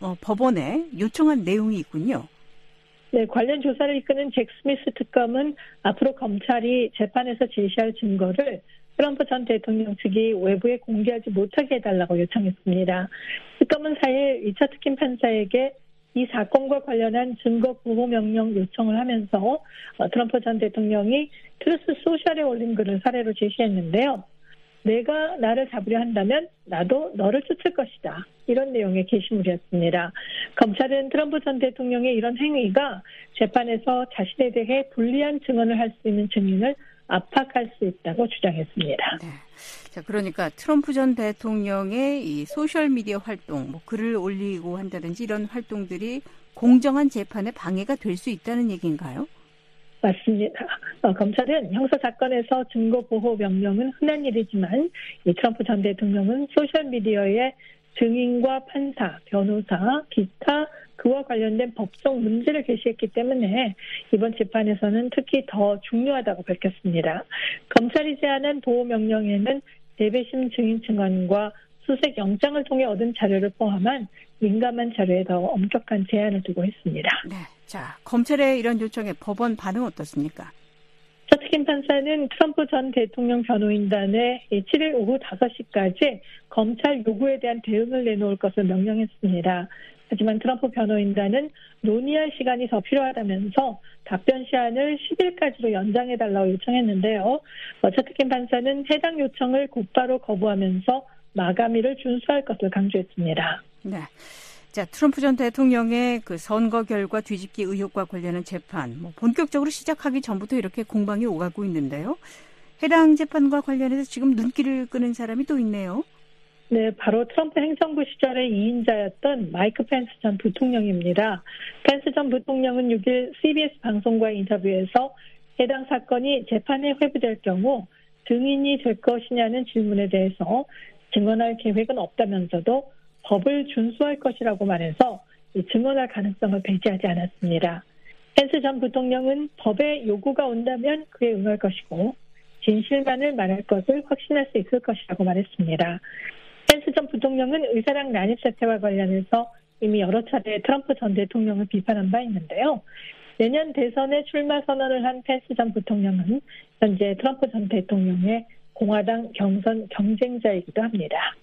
법원에 요청한 내용이 있군요. 네, 관련 조사를 이끄는 잭 스미스 특검은 앞으로 검찰이 재판에서 제시할 증거를 트럼프 전 대통령 측이 외부에 공개하지 못하게 해달라고 요청했습니다. 특검은 4일 이 처트킨 판사에게 이 사건과 관련한 증거 보호 명령 요청을 하면서 트럼프 전 대통령이 트루스 소셜에 올린 글을 사례로 제시했는데요. 내가 나를 잡으려 한다면 나도 너를 쫓을 것이다. 이런 내용의 게시물이었습니다. 검찰은 트럼프 전 대통령의 이런 행위가 재판에서 자신에 대해 불리한 증언을 할 수 있는 증인을 압박할 수 있다고 주장했습니다. 네. 자, 그러니까 트럼프 전 대통령의 이 소셜미디어 활동, 글을 올리고 한다든지 이런 활동들이 공정한 재판에 방해가 될 수 있다는 얘기인가요? 맞습니다. 검찰은 형사 사건에서 증거 보호 명령은 흔한 일이지만 이 트럼프 전 대통령은 소셜미디어에 증인과 판사, 변호사, 기타 그와 관련된 법적 문제를 제시했기 때문에 이번 재판에서는 특히 더 중요하다고 밝혔습니다. 검찰이 제안한 보호 명령에는 대배심 증인 증언과 압수수색 영장을 통해 얻은 자료를 포함한 민감한 자료에 더 엄격한 제한을 두고 있습니다. 네, 자 검찰의 이런 요청에 법원 반응 어떻습니까? 서트킨 판사는 트럼프 전 대통령 변호인단에 7일 오후 5시까지 검찰 요구에 대한 대응을 내놓을 것을 명령했습니다. 하지만 트럼프 변호인단은 논의할 시간이 더 필요하다면서 답변 시한을 10일까지로 연장해달라고 요청했는데요. 서트킨 판사는 해당 요청을 곧바로 거부하면서 마감일을 준수할 것을 강조했습니다. 네. 자, 트럼프 전 대통령의 그 선거 결과 뒤집기 의혹과 관련한 재판, 본격적으로 시작하기 전부터 이렇게 공방이 오가고 있는데요. 해당 재판과 관련해서 지금 눈길을 끄는 사람이 또 있네요. 네, 바로 트럼프 행정부 시절의 2인자였던 마이크 펜스 전 부통령입니다. 펜스 전 부통령은 6일 CBS 방송과의 인터뷰에서 해당 사건이 재판에 회부될 경우 증인이 될 것이냐는 질문에 대해서 증언할 계획은 없다면서도 법을 준수할 것이라고 말해서 증언할 가능성을 배제하지 않았습니다. 펜스 전 부통령은 법에 요구가 온다면 그에 응할 것이고 진실만을 말할 것을 확신할 수 있을 것이라고 말했습니다. 펜스 전 부통령은 의사당 난입 사태와 관련해서 이미 여러 차례 트럼프 전 대통령을 비판한 바 있는데요. 내년 대선에 출마 선언을 한 펜스 전 부통령은 현재 트럼프 전 대통령의 공화당 경선 경쟁자이기도 합니다.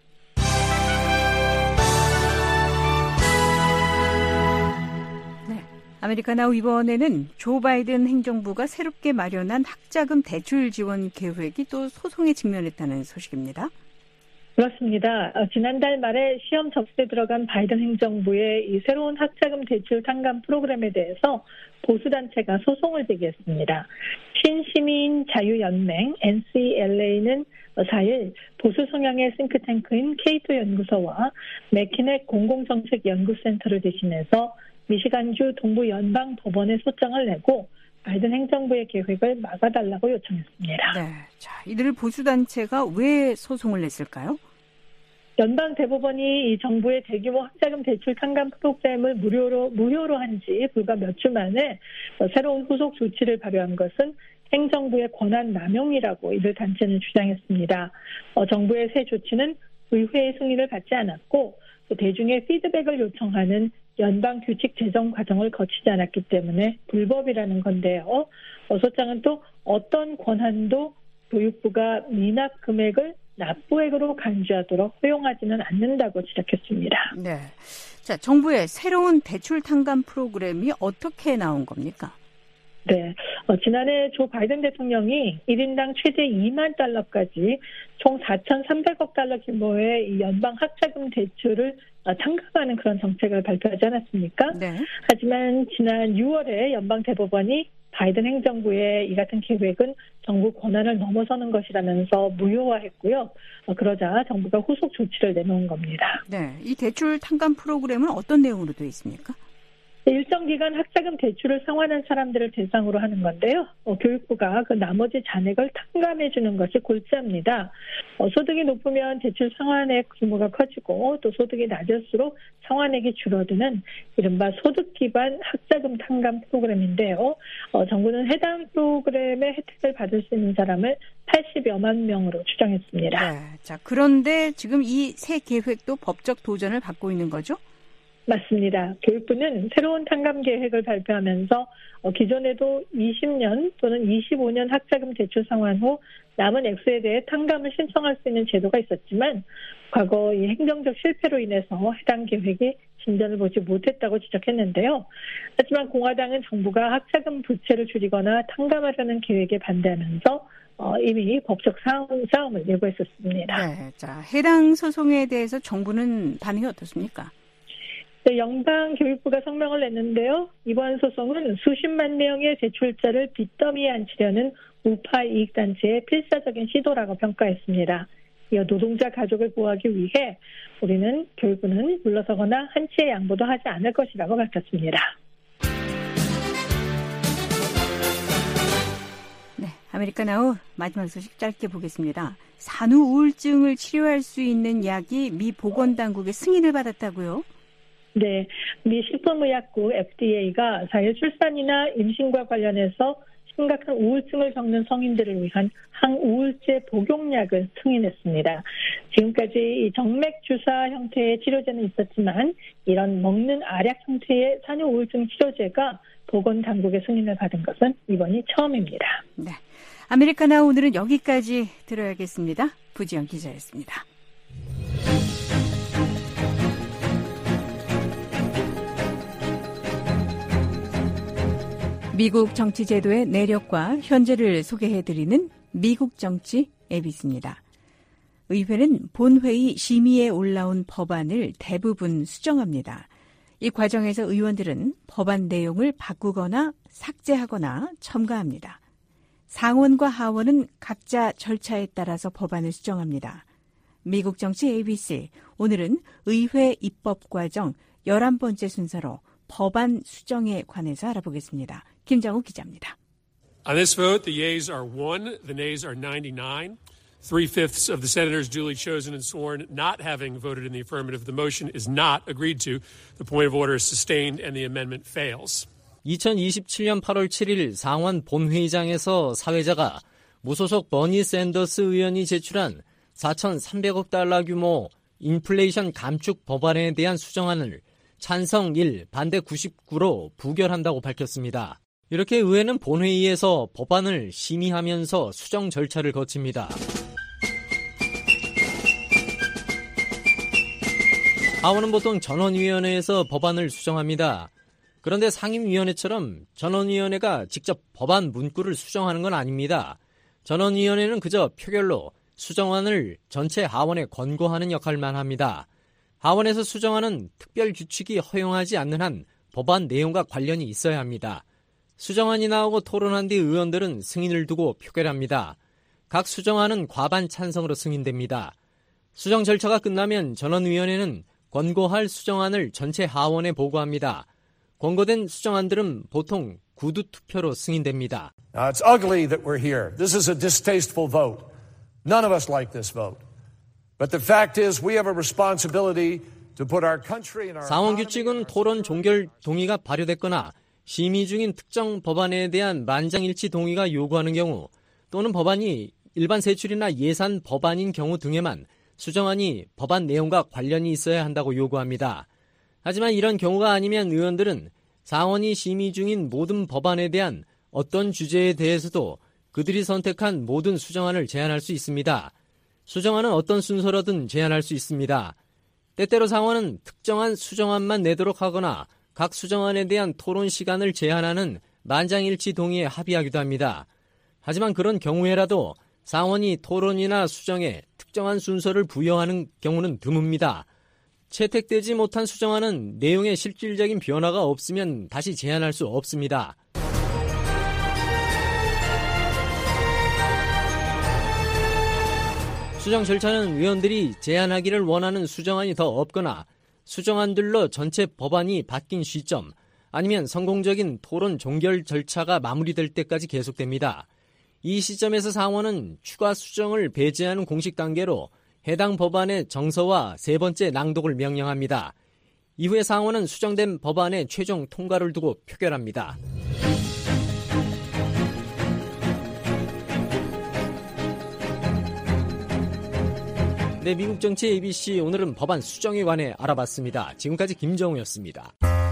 아메리카 나우 이번에는 조 바이든 행정부가 새롭게 마련한 학자금 대출 지원 계획이 또 소송에 직면했다는 소식입니다. 그렇습니다. 지난달 말에 시험 접수에 들어간 바이든 행정부의 이 새로운 학자금 대출 탕감 프로그램에 대해서 보수단체가 소송을 제기했습니다. 신시민 자유연맹 NCLA는 4일 보수 성향의 싱크탱크인 케이토 연구소와 맥키넥 공공정책연구센터를 대신해서 미시간주 동부 연방 법원에 소장을 내고 바이든 행정부의 계획을 막아달라고 요청했습니다. 네, 자 이들 보수 단체가 왜 소송을 냈을까요? 연방 대법원이 이 정부의 대규모 학자금 대출 탕감 프로그램을 무효로 한 지 불과 몇 주 만에 새로운 후속 조치를 발효한 것은 행정부의 권한 남용이라고 이들 단체는 주장했습니다. 정부의 새 조치는 의회의 승인을 받지 않았고 또 대중의 피드백을 요청하는 연방 규칙 제정 과정을 거치지 않았기 때문에 불법이라는 건데요. 소장은 또 어떤 권한도 교육부가 미납 금액을 납부액으로 간주하도록 허용하지는 않는다고 지적했습니다. 네, 자 정부의 새로운 대출 탕감 프로그램이 어떻게 나온 겁니까? 네, 지난해 조 바이든 대통령이 1인당 최대 2만 달러까지 총 4,300억 달러 규모의 이 연방 학자금 대출을 탕감하는 그런 정책을 발표하지 않았습니까? 네. 하지만 지난 6월에 연방 대법원이 바이든 행정부의 이 같은 계획은 정부 권한을 넘어서는 것이라면서 무효화했고요. 그러자 정부가 후속 조치를 내놓은 겁니다. 네, 이 대출 탕감 프로그램은 어떤 내용으로 되어 있습니까? 일정 기간 학자금 대출을 상환한 사람들을 대상으로 하는 건데요. 교육부가 그 나머지 잔액을 탕감해 주는 것이 골자입니다. 소득이 높으면 대출 상환액 규모가 커지고 또 소득이 낮을수록 상환액이 줄어드는 이른바 소득 기반 학자금 탕감 프로그램인데요. 정부는 해당 프로그램의 혜택을 받을 수 있는 사람을 80여만 명으로 추정했습니다. 네, 자 그런데 지금 이 새 계획도 법적 도전을 받고 있는 거죠? 맞습니다. 교육부는 새로운 탕감 계획을 발표하면서 기존에도 20년 또는 25년 학자금 대출 상환 후 남은 액수에 대해 탕감을 신청할 수 있는 제도가 있었지만 과거 이 행정적 실패로 인해서 해당 계획이 진전을 보지 못했다고 지적했는데요. 하지만 공화당은 정부가 학자금 부채를 줄이거나 탕감하려는 계획에 반대하면서 이미 법적 싸움을 예고했었습니다. 네, 자 해당 소송에 대해서 정부는 반응이 어떻습니까? 연방교육부가 성명을 냈는데요. 이번 소송은 수십만 명의 대출자를 빚더미에 앉히려는 우파 이익단체의 필사적인 시도라고 평가했습니다. 이어 노동자 가족을 보호하기 위해 우리는 교육부는 물러서거나 한치의 양보도 하지 않을 것이라고 밝혔습니다. 네, 아메리카 나우 마지막 소식 짧게 보겠습니다. 산후 우울증을 치료할 수 있는 약이 미 보건당국의 승인을 받았다고요? 네, 미 식품의약국 FDA가 4일 출산이나 임신과 관련해서 심각한 우울증을 겪는 성인들을 위한 항우울제 복용약을 승인했습니다. 지금까지 정맥 주사 형태의 치료제는 있었지만 이런 먹는 알약 형태의 산후우울증 치료제가 보건당국의 승인을 받은 것은 이번이 처음입니다. 네, 아메리카나 오늘은 여기까지 들어야겠습니다. 부지영 기자였습니다. 미국 정치 제도의 내력과 현재를 소개해드리는 미국 정치 에비스입니다. 의회는 본회의 심의에 올라온 법안을 대부분 수정합니다. 이 과정에서 의원들은 법안 내용을 바꾸거나 삭제하거나 첨가합니다. 상원과 하원은 각자 절차에 따라서 법안을 수정합니다. 미국 정치 ABC, 오늘은 의회 입법 과정 11번째 순서로 법안 수정에 관해서 알아보겠습니다. 김정우 기자입니다. On this vote, the yeas are 1, the nays are 99. 3/5 of the senators duly chosen and sworn not having voted in the affirmative, the motion is not agreed to. The point of order is sustained and the amendment fails. 2027년 8월 7일 상원 본회의장에서 사회자가 무소속 버니 샌더스 의원이 제출한 4,300억 달러 규모 인플레이션 감축 법안에 대한 수정안을 찬성 1, 반대 99로 부결한다고 밝혔습니다. 이렇게 의회는 본회의에서 법안을 심의하면서 수정 절차를 거칩니다. 하원은 보통 전원위원회에서 법안을 수정합니다. 그런데 상임위원회처럼 전원위원회가 직접 법안 문구를 수정하는 건 아닙니다. 전원위원회는 그저 표결로 수정안을 전체 하원에 권고하는 역할만 합니다. 하원에서 수정안은 특별 규칙이 허용하지 않는 한 법안 내용과 관련이 있어야 합니다. 수정안이 나오고 토론한 뒤 의원들은 승인을 두고 표결합니다. 각 수정안은 과반 찬성으로 승인됩니다. 수정 절차가 끝나면 전원위원회는 권고할 수정안을 전체 하원에 보고합니다. 권고된 수정안들은 보통 구두 투표로 승인됩니다. It's ugly that we're here. This is a distasteful vote. None of us like this vote. But the fact is we have a responsibility to put our country and our 상원 규칙은 토론 종결 동의가 발효됐거나 심의 중인 특정 법안에 대한 만장일치 동의가 요구하는 경우 또는 법안이 일반 세출이나 예산 법안인 경우 등에만 수정안이 법안 내용과 관련이 있어야 한다고 요구합니다. 하지만 이런 경우가 아니면 의원들은 상원이 심의 중인 모든 법안에 대한 어떤 주제에 대해서도 그들이 선택한 모든 수정안을 제안할 수 있습니다. 수정안은 어떤 순서로든 제안할 수 있습니다. 때때로 상원은 특정한 수정안만 내도록 하거나 각 수정안에 대한 토론 시간을 제한하는 만장일치 동의에 합의하기도 합니다. 하지만 그런 경우에라도 상원이 토론이나 수정에 특정한 순서를 부여하는 경우는 드뭅니다. 채택되지 못한 수정안은 내용에 실질적인 변화가 없으면 다시 제안할 수 없습니다. 수정 절차는 의원들이 제안하기를 원하는 수정안이 더 없거나 수정안들로 전체 법안이 바뀐 시점 아니면 성공적인 토론 종결 절차가 마무리될 때까지 계속됩니다. 이 시점에서 상원은 추가 수정을 배제하는 공식 단계로 해당 법안의 정서와 세 번째 낭독을 명령합니다. 이후에 상원은 수정된 법안의 최종 통과를 두고 표결합니다. 네, 미국 정치 ABC 오늘은 법안 수정에 관해 알아봤습니다. 지금까지 김정우였습니다.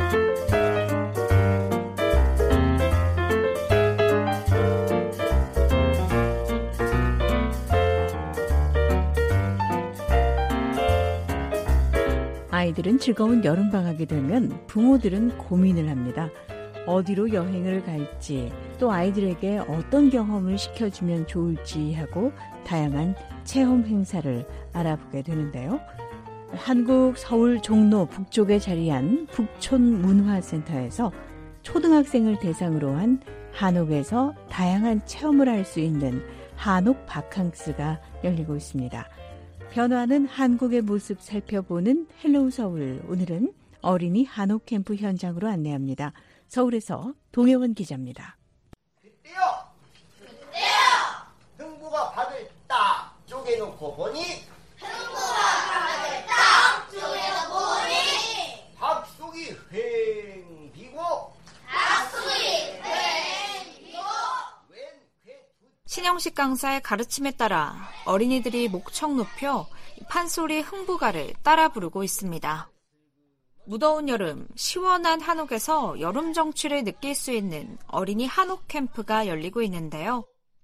아이들은 즐거운 여름방학이 되면 부모들은 고민을 합니다. 어디로 여행을 갈지, 또 아이들에게 어떤 경험을 시켜주면 좋을지 하고 다양한 체험 행사를 알아보게 되는데요. 한국 서울 종로 북쪽에 자리한 북촌문화센터에서 초등학생을 대상으로 한 한옥에서 다양한 체험을 할 수 있는 한옥 바캉스가 열리고 있습니다. 변화하는 한국의 모습 살펴보는 헬로우 서울, 오늘은 어린이 한옥 캠프 현장으로 안내합니다. 서울에서 동혜원 기자입니다. 그때요 흥부가 밥을 딱 쪼개놓고 보니 닭속이 휑 비고 강사의 가르침에 따라 어린이들이 목청 높여 판소리 흥부가를 따라 부르고 있습니다. 무더운 여름, 시원한 한옥에서 여름 정취를 느낄 수 있는 어린이 한옥 캠프가 열리고 있는데요.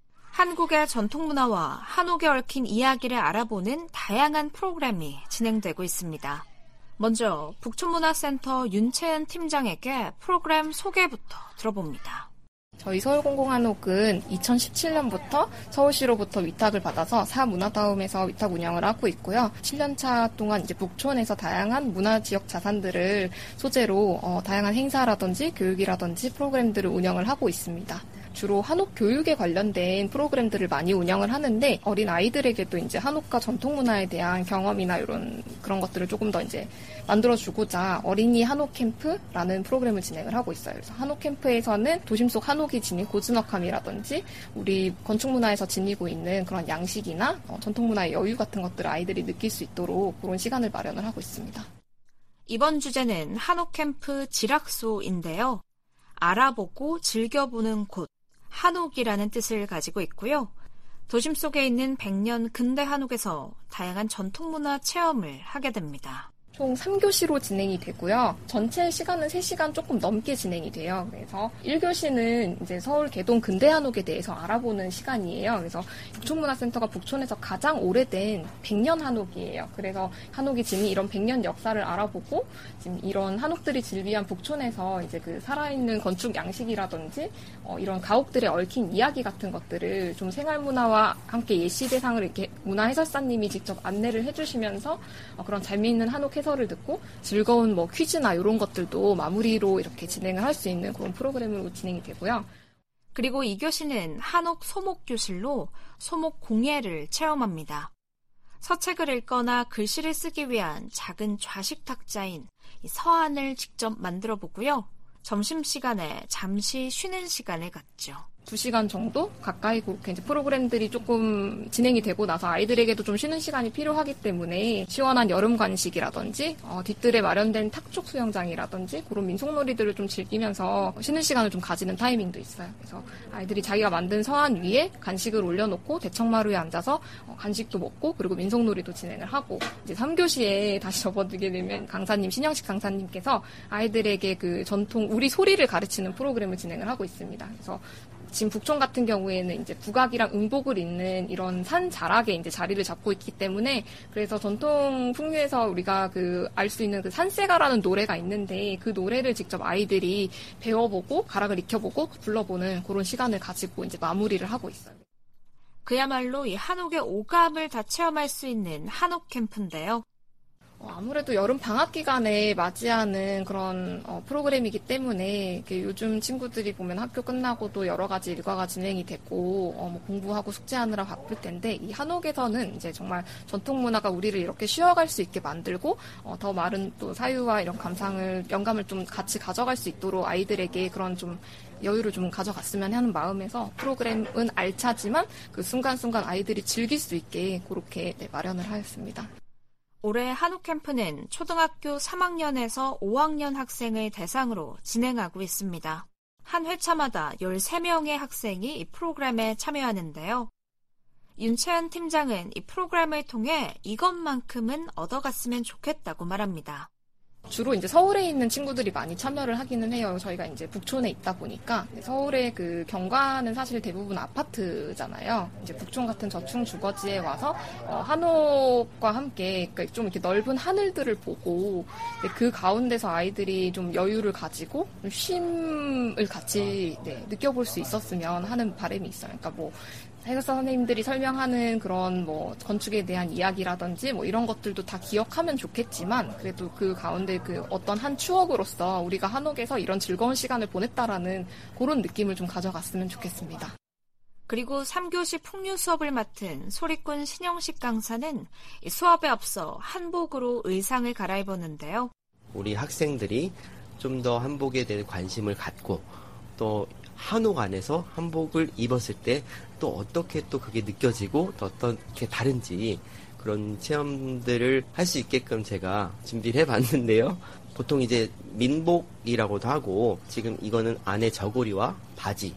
한국의 전통문화와 한옥에 얽힌 이야기를 알아보는 다양한 프로그램이 진행되고 있습니다. 먼저 북촌문화센터 윤채은 팀장에게 프로그램 소개부터 들어봅니다. 저희 서울공공한옥은 2017년부터 서울시로부터 위탁을 받아서 사문화다움에서 위탁 운영을 하고 있고요. 7년차 동안 이제 북촌에서 다양한 문화 지역 자산들을 소재로 다양한 행사라든지 교육이라든지 프로그램들을 운영을 하고 있습니다. 주로 한옥 교육에 관련된 프로그램들을 많이 운영을 하는데 어린 아이들에게도 이제 한옥과 전통 문화에 대한 경험이나 이런 그런 것들을 조금 더 이제 만들어주고자 어린이 한옥 캠프라는 프로그램을 진행을 하고 있어요. 그래서 한옥 캠프에서는 도심 속 한옥이 지닌 고즈넉함이라든지 우리 건축 문화에서 지니고 있는 그런 양식이나 전통 문화의 여유 같은 것들을 아이들이 느낄 수 있도록 그런 시간을 마련을 하고 있습니다. 이번 주제는 한옥 캠프 지락소인데요. 알아보고 즐겨보는 곳. 한옥이라는 뜻을 가지고 있고요. 도심 속에 있는 100년 근대 한옥에서 다양한 전통문화 체험을 하게 됩니다. 총 3교시로 진행이 되고요. 전체 시간은 3시간 조금 넘게 진행이 돼요. 그래서 1교시는 이제 서울 개동 근대 한옥에 대해서 알아보는 시간이에요. 그래서 북촌문화센터가 북촌에서 가장 오래된 100년 한옥이에요. 그래서 한옥이 지닌 이런 100년 역사를 알아보고 지금 이런 한옥들이 즐비한 북촌에서 이제 그 살아있는 건축 양식이라든지 이런 가옥들에 얽힌 이야기 같은 것들을 좀 생활문화와 함께 예시 대상을 이렇게 문화해설사님이 직접 안내를 해주시면서 그런 재미있는 한옥 해설을 듣고 즐거운 뭐 퀴즈나 이런 것들도 마무리로 이렇게 진행을 할 수 있는 그런 프로그램으로 진행이 되고요. 그리고 2교시는 한옥 소목교실로 소목 공예를 체험합니다. 서책을 읽거나 글씨를 쓰기 위한 작은 좌식 탁자인 이 서한을 직접 만들어 보고요. 점심시간에 잠시 쉬는 시간을 갖죠. 2시간 정도 가까이 그렇게 이제 프로그램들이 조금 진행이 되고 나서 아이들에게도 좀 쉬는 시간이 필요하기 때문에 시원한 여름 간식이라든지 뒤뜰에 마련된 탁족 수영장이라든지 그런 민속놀이들을 좀 즐기면서 쉬는 시간을 좀 가지는 타이밍도 있어요. 그래서 아이들이 자기가 만든 서한 위에 간식을 올려놓고 대청마루에 앉아서 간식도 먹고 그리고 민속놀이도 진행을 하고 이제 3교시에 다시 접어들게 되면 강사님 신영식 강사님께서 아이들에게 그 전통 우리 소리를 가르치는 프로그램을 진행을 하고 있습니다. 그래서 지금 북촌 같은 경우에는 이제 북악이랑 음복을 잇는 이런 산 자락에 이제 자리를 잡고 있기 때문에 그래서 전통 풍류에서 우리가 그 알 수 있는 그 산세가라는 노래가 있는데 그 노래를 직접 아이들이 배워보고 가락을 익혀보고 불러보는 그런 시간을 가지고 이제 마무리를 하고 있어요. 그야말로 이 한옥의 오감을 다 체험할 수 있는 한옥 캠프인데요. 아무래도 여름 방학 기간에 맞이하는 그런 프로그램이기 때문에 요즘 친구들이 보면 학교 끝나고도 여러 가지 일과가 진행이 됐고 뭐 공부하고 숙제하느라 바쁠 텐데 이 한옥에서는 이제 정말 전통 문화가 우리를 이렇게 쉬어갈 수 있게 만들고 더 많은 또 사유와 이런 영감을 좀 같이 가져갈 수 있도록 아이들에게 그런 좀 여유를 좀 가져갔으면 하는 마음에서 프로그램은 알차지만 그 순간순간 아이들이 즐길 수 있게 그렇게 마련을 하였습니다. 올해 한옥 캠프는 초등학교 3학년에서 5학년 학생을 대상으로 진행하고 있습니다. 한 회차마다 13명의 학생이 이 프로그램에 참여하는데요. 윤채은 팀장은 이 프로그램을 통해 이것만큼은 얻어갔으면 좋겠다고 말합니다. 주로 이제 서울에 있는 친구들이 많이 참여를 하기는 해요. 저희가 이제 북촌에 있다 보니까 서울의 그 경관은 사실 대부분 아파트잖아요. 이제 북촌 같은 저층 주거지에 와서 한옥과 함께 그러니까 좀 이렇게 넓은 하늘들을 보고 그 가운데서 아이들이 좀 여유를 가지고 쉼을 같이 느껴볼 수 있었으면 하는 바람이 있어요. 그러니까 뭐 해설사 선생님들이 설명하는 그런 뭐 건축에 대한 이야기라든지 뭐 이런 것들도 다 기억하면 좋겠지만 그래도 그 가운데 그 어떤 한 추억으로서 우리가 한옥에서 이런 즐거운 시간을 보냈다라는 그런 느낌을 좀 가져갔으면 좋겠습니다. 그리고 3교시 풍류 수업을 맡은 소리꾼 신영식 강사는 이 수업에 앞서 한복으로 의상을 갈아입었는데요. 우리 학생들이 좀 더 한복에 대해 관심을 갖고 또 한옥 안에서 한복을 입었을 때 또 어떻게 또 그게 느껴지고 또 어떻게 다른지 그런 체험들을 할 수 있게끔 제가 준비를 해봤는데요. 보통 이제 민복이라고도 하고 지금 이거는 안에 저고리와 바지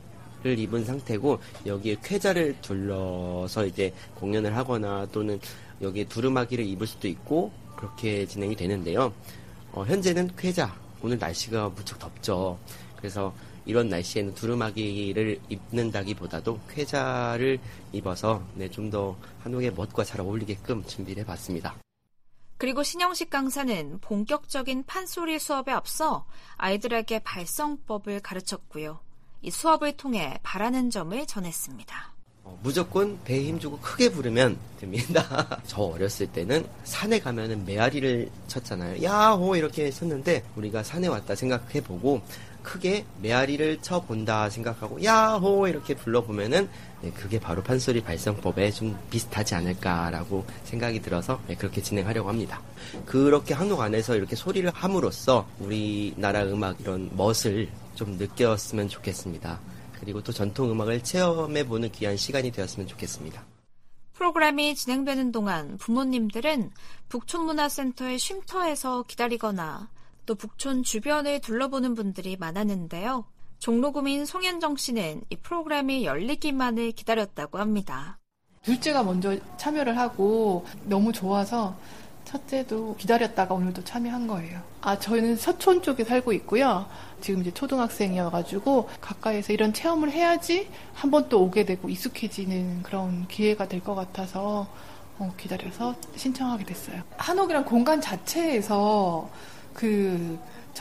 입은 상태고 여기에 쾌자를 둘러서 이제 공연을 하거나 또는 여기에 두루마기를 입을 수도 있고 그렇게 진행이 되는데요. 현재는 쾌자, 오늘 날씨가 무척 덥죠. 그래서 이런 날씨에는 두루마기를 입는다기보다도 쾌자를 입어서 좀 더 한옥의 멋과 잘 어울리게끔 준비를 해봤습니다. 그리고 신영식 강사는 본격적인 판소리 수업에 앞서 아이들에게 발성법을 가르쳤고요. 이 수업을 통해 바라는 점을 전했습니다. 무조건 배에 힘주고 크게 부르면 됩니다. 저 어렸을 때는 산에 가면은 메아리를 쳤잖아요. 야호 이렇게 쳤는데 우리가 산에 왔다 생각해보고 크게 메아리를 쳐본다 생각하고 야호 이렇게 불러보면은 그게 바로 판소리 발성법에 좀 비슷하지 않을까라고 생각이 들어서 그렇게 진행하려고 합니다. 그렇게 한옥 안에서 이렇게 소리를 함으로써 우리나라 음악 이런 멋을 좀 느꼈으면 좋겠습니다. 그리고 또 전통 음악을 체험해보는 귀한 시간이 되었으면 좋겠습니다. 프로그램이 진행되는 동안 부모님들은 북촌문화센터의 쉼터에서 기다리거나 또 북촌 주변을 둘러보는 분들이 많았는데요. 종로구민 송현정 씨는 이 프로그램이 열리기만을 기다렸다고 합니다. 둘째가 먼저 참여를 하고 너무 좋아서 첫째도 기다렸다가 오늘도 참여한 거예요. 저희는 서촌 쪽에 살고 있고요. 지금 이제 초등학생이어가지고 가까이에서 이런 체험을 해야지 한 번 또 오게 되고 익숙해지는 그런 기회가 될 것 같아서 기다려서 신청하게 됐어요. 한옥이란 공간 자체에서 그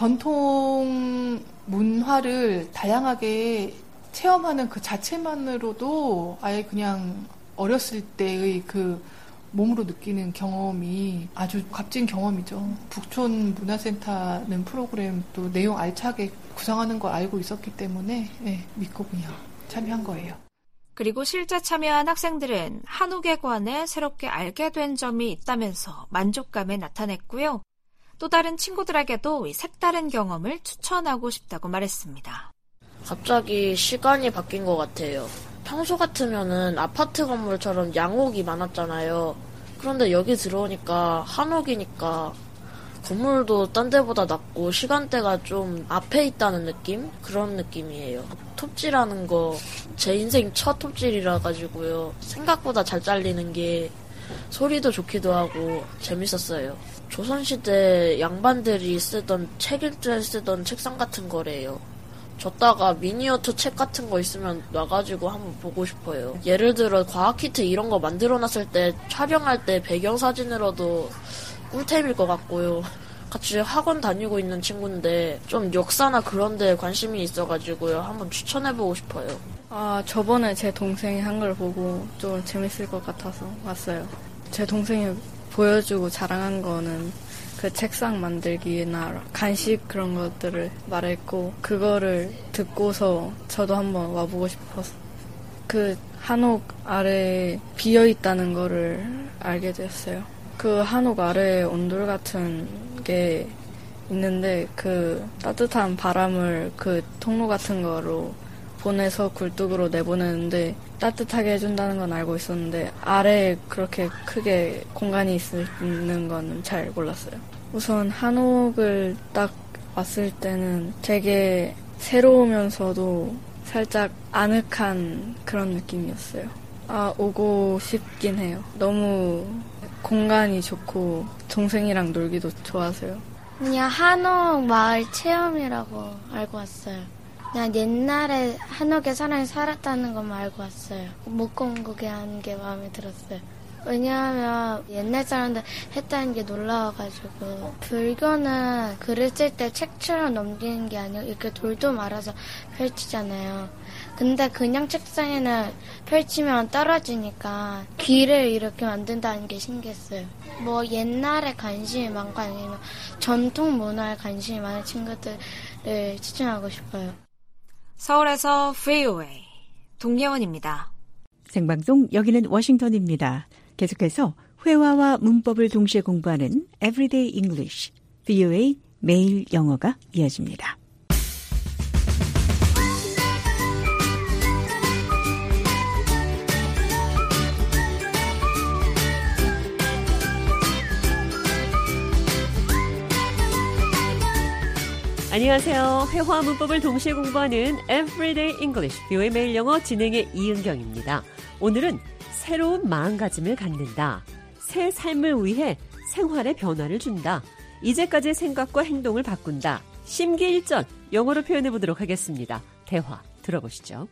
전통 문화를 다양하게 체험하는 그 자체만으로도 아예 그냥 어렸을 때의 그 몸으로 느끼는 경험이 아주 값진 경험이죠. 북촌 문화센터는 프로그램 또 내용 알차게 구성하는 걸 알고 있었기 때문에 믿고 그냥 참여한 거예요. 그리고 실제 참여한 학생들은 한옥에 관해 새롭게 알게 된 점이 있다면서 만족감을 나타냈고요. 또 다른 친구들에게도 이 색다른 경험을 추천하고 싶다고 말했습니다. 갑자기 시간이 바뀐 것 같아요. 평소 같으면은 아파트 건물처럼 양옥이 많았잖아요. 그런데 여기 들어오니까 한옥이니까 건물도 딴 데보다 낮고 시간대가 좀 앞에 있다는 느낌? 그런 느낌이에요. 톱질하는 거 제 인생 첫 톱질이라 가지고요. 생각보다 잘 잘리는 게 소리도 좋기도 하고 재밌었어요. 조선시대 양반들이 쓰던 책 읽을 쓰던 책상 같은 거래요. 줬다가 미니어처 책 같은 거 있으면 놔가지고 한번 보고 싶어요. 예를 들어 과학키트 이런 거 만들어놨을 때 촬영할 때 배경사진으로도 꿀템일 것 같고요. 같이 학원 다니고 있는 친구인데 좀 역사나 그런 데 관심이 있어가지고요. 한번 추천해보고 싶어요. 저번에 제 동생이 한 걸 보고 좀 재밌을 것 같아서 왔어요. 제 동생이 보여주고 자랑한 거는 그 책상 만들기나 간식 그런 것들을 말했고 그거를 듣고서 저도 한번 와보고 싶어서 그 한옥 아래에 비어있다는 거를 알게 됐어요. 그 한옥 아래에 온돌 같은 게 있는데 그 따뜻한 바람을 그 통로 같은 거로 보내서 굴뚝으로 내보내는데 따뜻하게 해준다는 건 알고 있었는데 아래에 그렇게 크게 공간이 있는 건 잘 몰랐어요. 우선 한옥을 딱 왔을 때는 되게 새로우면서도 살짝 아늑한 그런 느낌이었어요. 오고 싶긴 해요. 너무 공간이 좋고 동생이랑 놀기도 좋아서요. 그냥 한옥 마을 체험이라고 알고 왔어요. 그냥 옛날에 한옥에 사람이 살았다는 것만 알고 왔어요. 목공구게 하는 게 마음에 들었어요. 왜냐하면 옛날 사람들 했다는 게 놀라워가지고 불교는 글을 쓸 때 책처럼 넘기는 게 아니고 이렇게 돌도 말아서 펼치잖아요. 근데 그냥 책상에는 펼치면 떨어지니까 귀를 이렇게 만든다는 게 신기했어요. 뭐 옛날에 관심이 많고 아니면 전통 문화에 관심이 많은 친구들을 추천하고 싶어요. 서울에서 VOA 동예원입니다. 생방송 여기는 워싱턴입니다. 계속해서 회화와 문법을 동시에 공부하는 Everyday English, VOA 매일 영어가 이어집니다. 안녕하세요. 회화와 문법을 동시에 공부하는 Everyday English, 뷰의 매일 영어 진행의 이은경입니다. 오늘은 새로운 마음가짐을 갖는다. 새 삶을 위해 생활에 변화를 준다. 이제까지의 생각과 행동을 바꾼다. 심기일전, 영어로 표현해 보도록 하겠습니다. 대화 들어보시죠.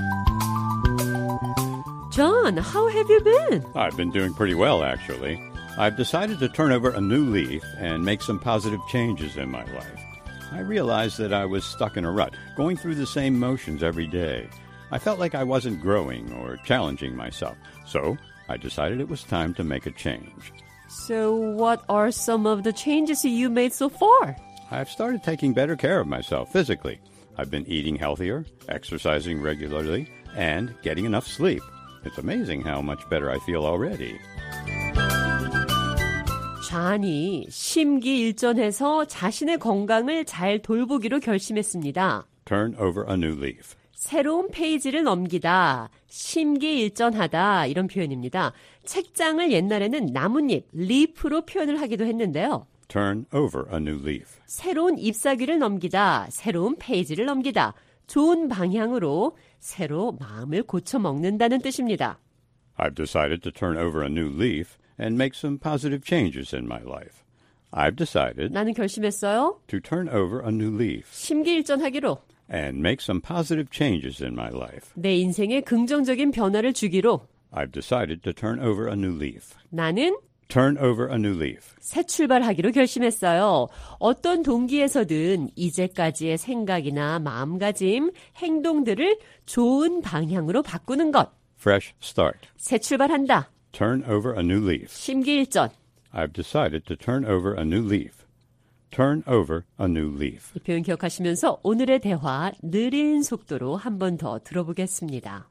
John, how have you been? I've been doing pretty well, actually. I've decided to turn over a new leaf and make some positive changes in my life. I realized that I was stuck in a rut, going through the same motions every day. I felt like I wasn't growing or challenging myself, so I decided it was time to make a change. So what are some of the changes you made so far? I've started taking better care of myself physically. I've been eating healthier, exercising regularly, and getting enough sleep. It's amazing how much better I feel already. 존이 심기일전해서 자신의 건강을 잘 돌보기로 결심했습니다. Turn over a new leaf. 새로운 페이지를 넘기다, 심기일전하다 이런 표현입니다. 책장을 옛날에는 나뭇잎, leaf로 표현을 하기도 했는데요. Turn over a new leaf. 새로운 잎사귀를 넘기다, 새로운 페이지를 넘기다, 좋은 방향으로 새로 마음을 고쳐먹는다는 뜻입니다. I've decided to turn over a new leaf and make some positive changes in my life. I've decided 나는 결심했어요. to turn over a new leaf 심기일전하기로 and make some positive changes in my life. 내 인생에 긍정적인 변화를 주기로 I've decided to turn over a new leaf. 나는 Turn over a new leaf. 새 출발하기로 결심했어요. 어떤 동기에서든 이제까지의 생각이나 마음가짐, 행동들을 좋은 방향으로 바꾸는 것. Fresh start. 새 출발한다. Turn over a new leaf. 심기일전. I've decided to turn over a new leaf. Turn over a new leaf. 이 표현 기억하시면서 오늘의 대화 느린 속도로 한 번 더 들어보겠습니다.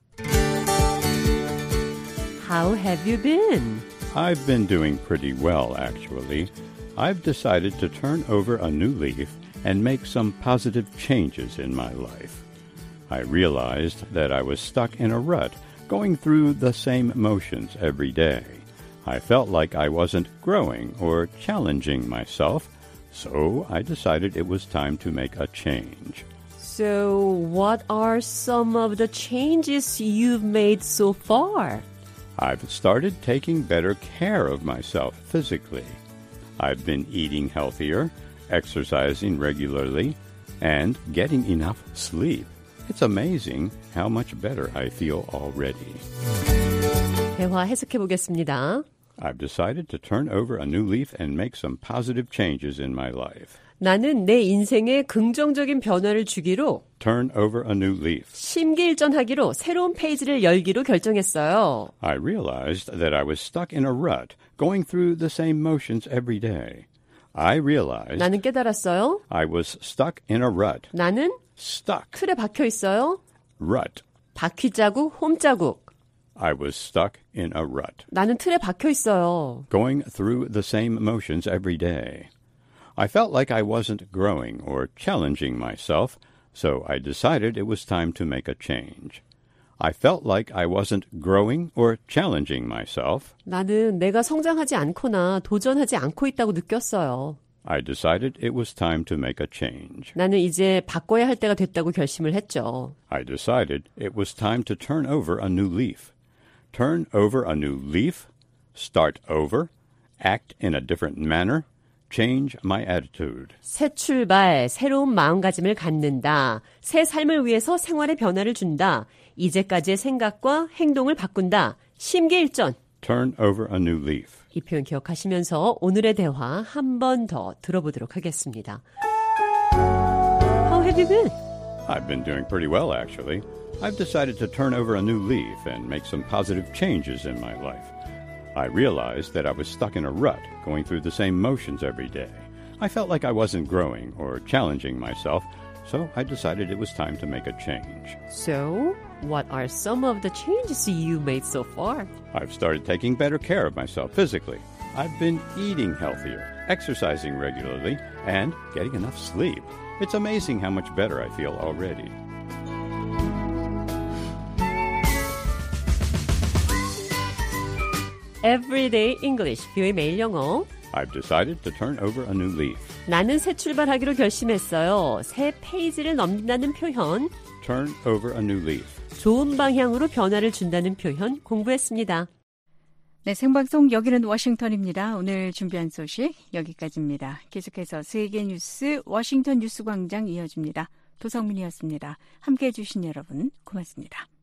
How have you been? I've been doing pretty well, actually. I've decided to turn over a new leaf and make some positive changes in my life. I realized that I was stuck in a rut, going through the same motions every day. I felt like I wasn't growing or challenging myself, so I decided it was time to make a change. So, what are some of the changes you've made so far? I've started taking better care of myself physically. I've been eating healthier, exercising regularly, and getting enough sleep. It's amazing how much better I feel already. 대화 해석해 보겠습니다. I've decided to turn over a new leaf and make some positive changes in my life. 나는 내 인생에 긍정적인 변화를 주기로 Turn over a new leaf. 심기일전하기로 새로운 페이지를 열기로 결정했어요. I realized that I was stuck in a rut, going through the same motions every day. I realized 나는 깨달았어요. I was stuck in a rut. 나는 stuck. 틀에 박혀 있어요. Rut. 바퀴자국, 홈자국. I was stuck in a rut. 나는 틀에 박혀 있어요. Going through the same motions every day. I felt like I wasn't growing or challenging myself, so I decided it was time to make a change. I felt like I wasn't growing or challenging myself. 나는 내가 성장하지 않거나 도전하지 않고 있다고 느꼈어요. I decided it was time to make a change. 나는 이제 바꿔야 할 때가 됐다고 결심을 했죠. I decided it was time to turn over a new leaf. Turn over a new leaf, start over, act in a different manner, change my attitude. 새 출발, 새로운 마음가짐을 갖는다. 새 삶을 위해서 생활에 변화를 준다. 이제까지의 생각과 행동을 바꾼다. 심기일전. Turn over a new leaf. 이 표현 기억하시면서 오늘의 대화 한 번 더 들어보도록 하겠습니다. How have you been? I've been doing pretty well, actually. I've decided to turn over a new leaf and make some positive changes in my life. I realized that I was stuck in a rut, going through the same motions every day. I felt like I wasn't growing or challenging myself, so I decided it was time to make a change. So, what are some of the changes you made so far? I've started taking better care of myself physically. I've been eating healthier, exercising regularly, and getting enough sleep. It's amazing how much better I feel already. Everyday English, 뷰의 매일 영어. I've decided to turn over a new leaf. 나는 새 출발하기로 결심했어요. 새 페이지를 넘긴다는 표현. Turn over a new leaf. 좋은 방향으로 변화를 준다는 표현 공부했습니다. 네, 생방송 여기는 워싱턴입니다. 오늘 준비한 소식 여기까지입니다. 계속해서 세계 뉴스 워싱턴 뉴스광장 이어집니다. 도성민이었습니다. 함께해 주신 여러분 고맙습니다.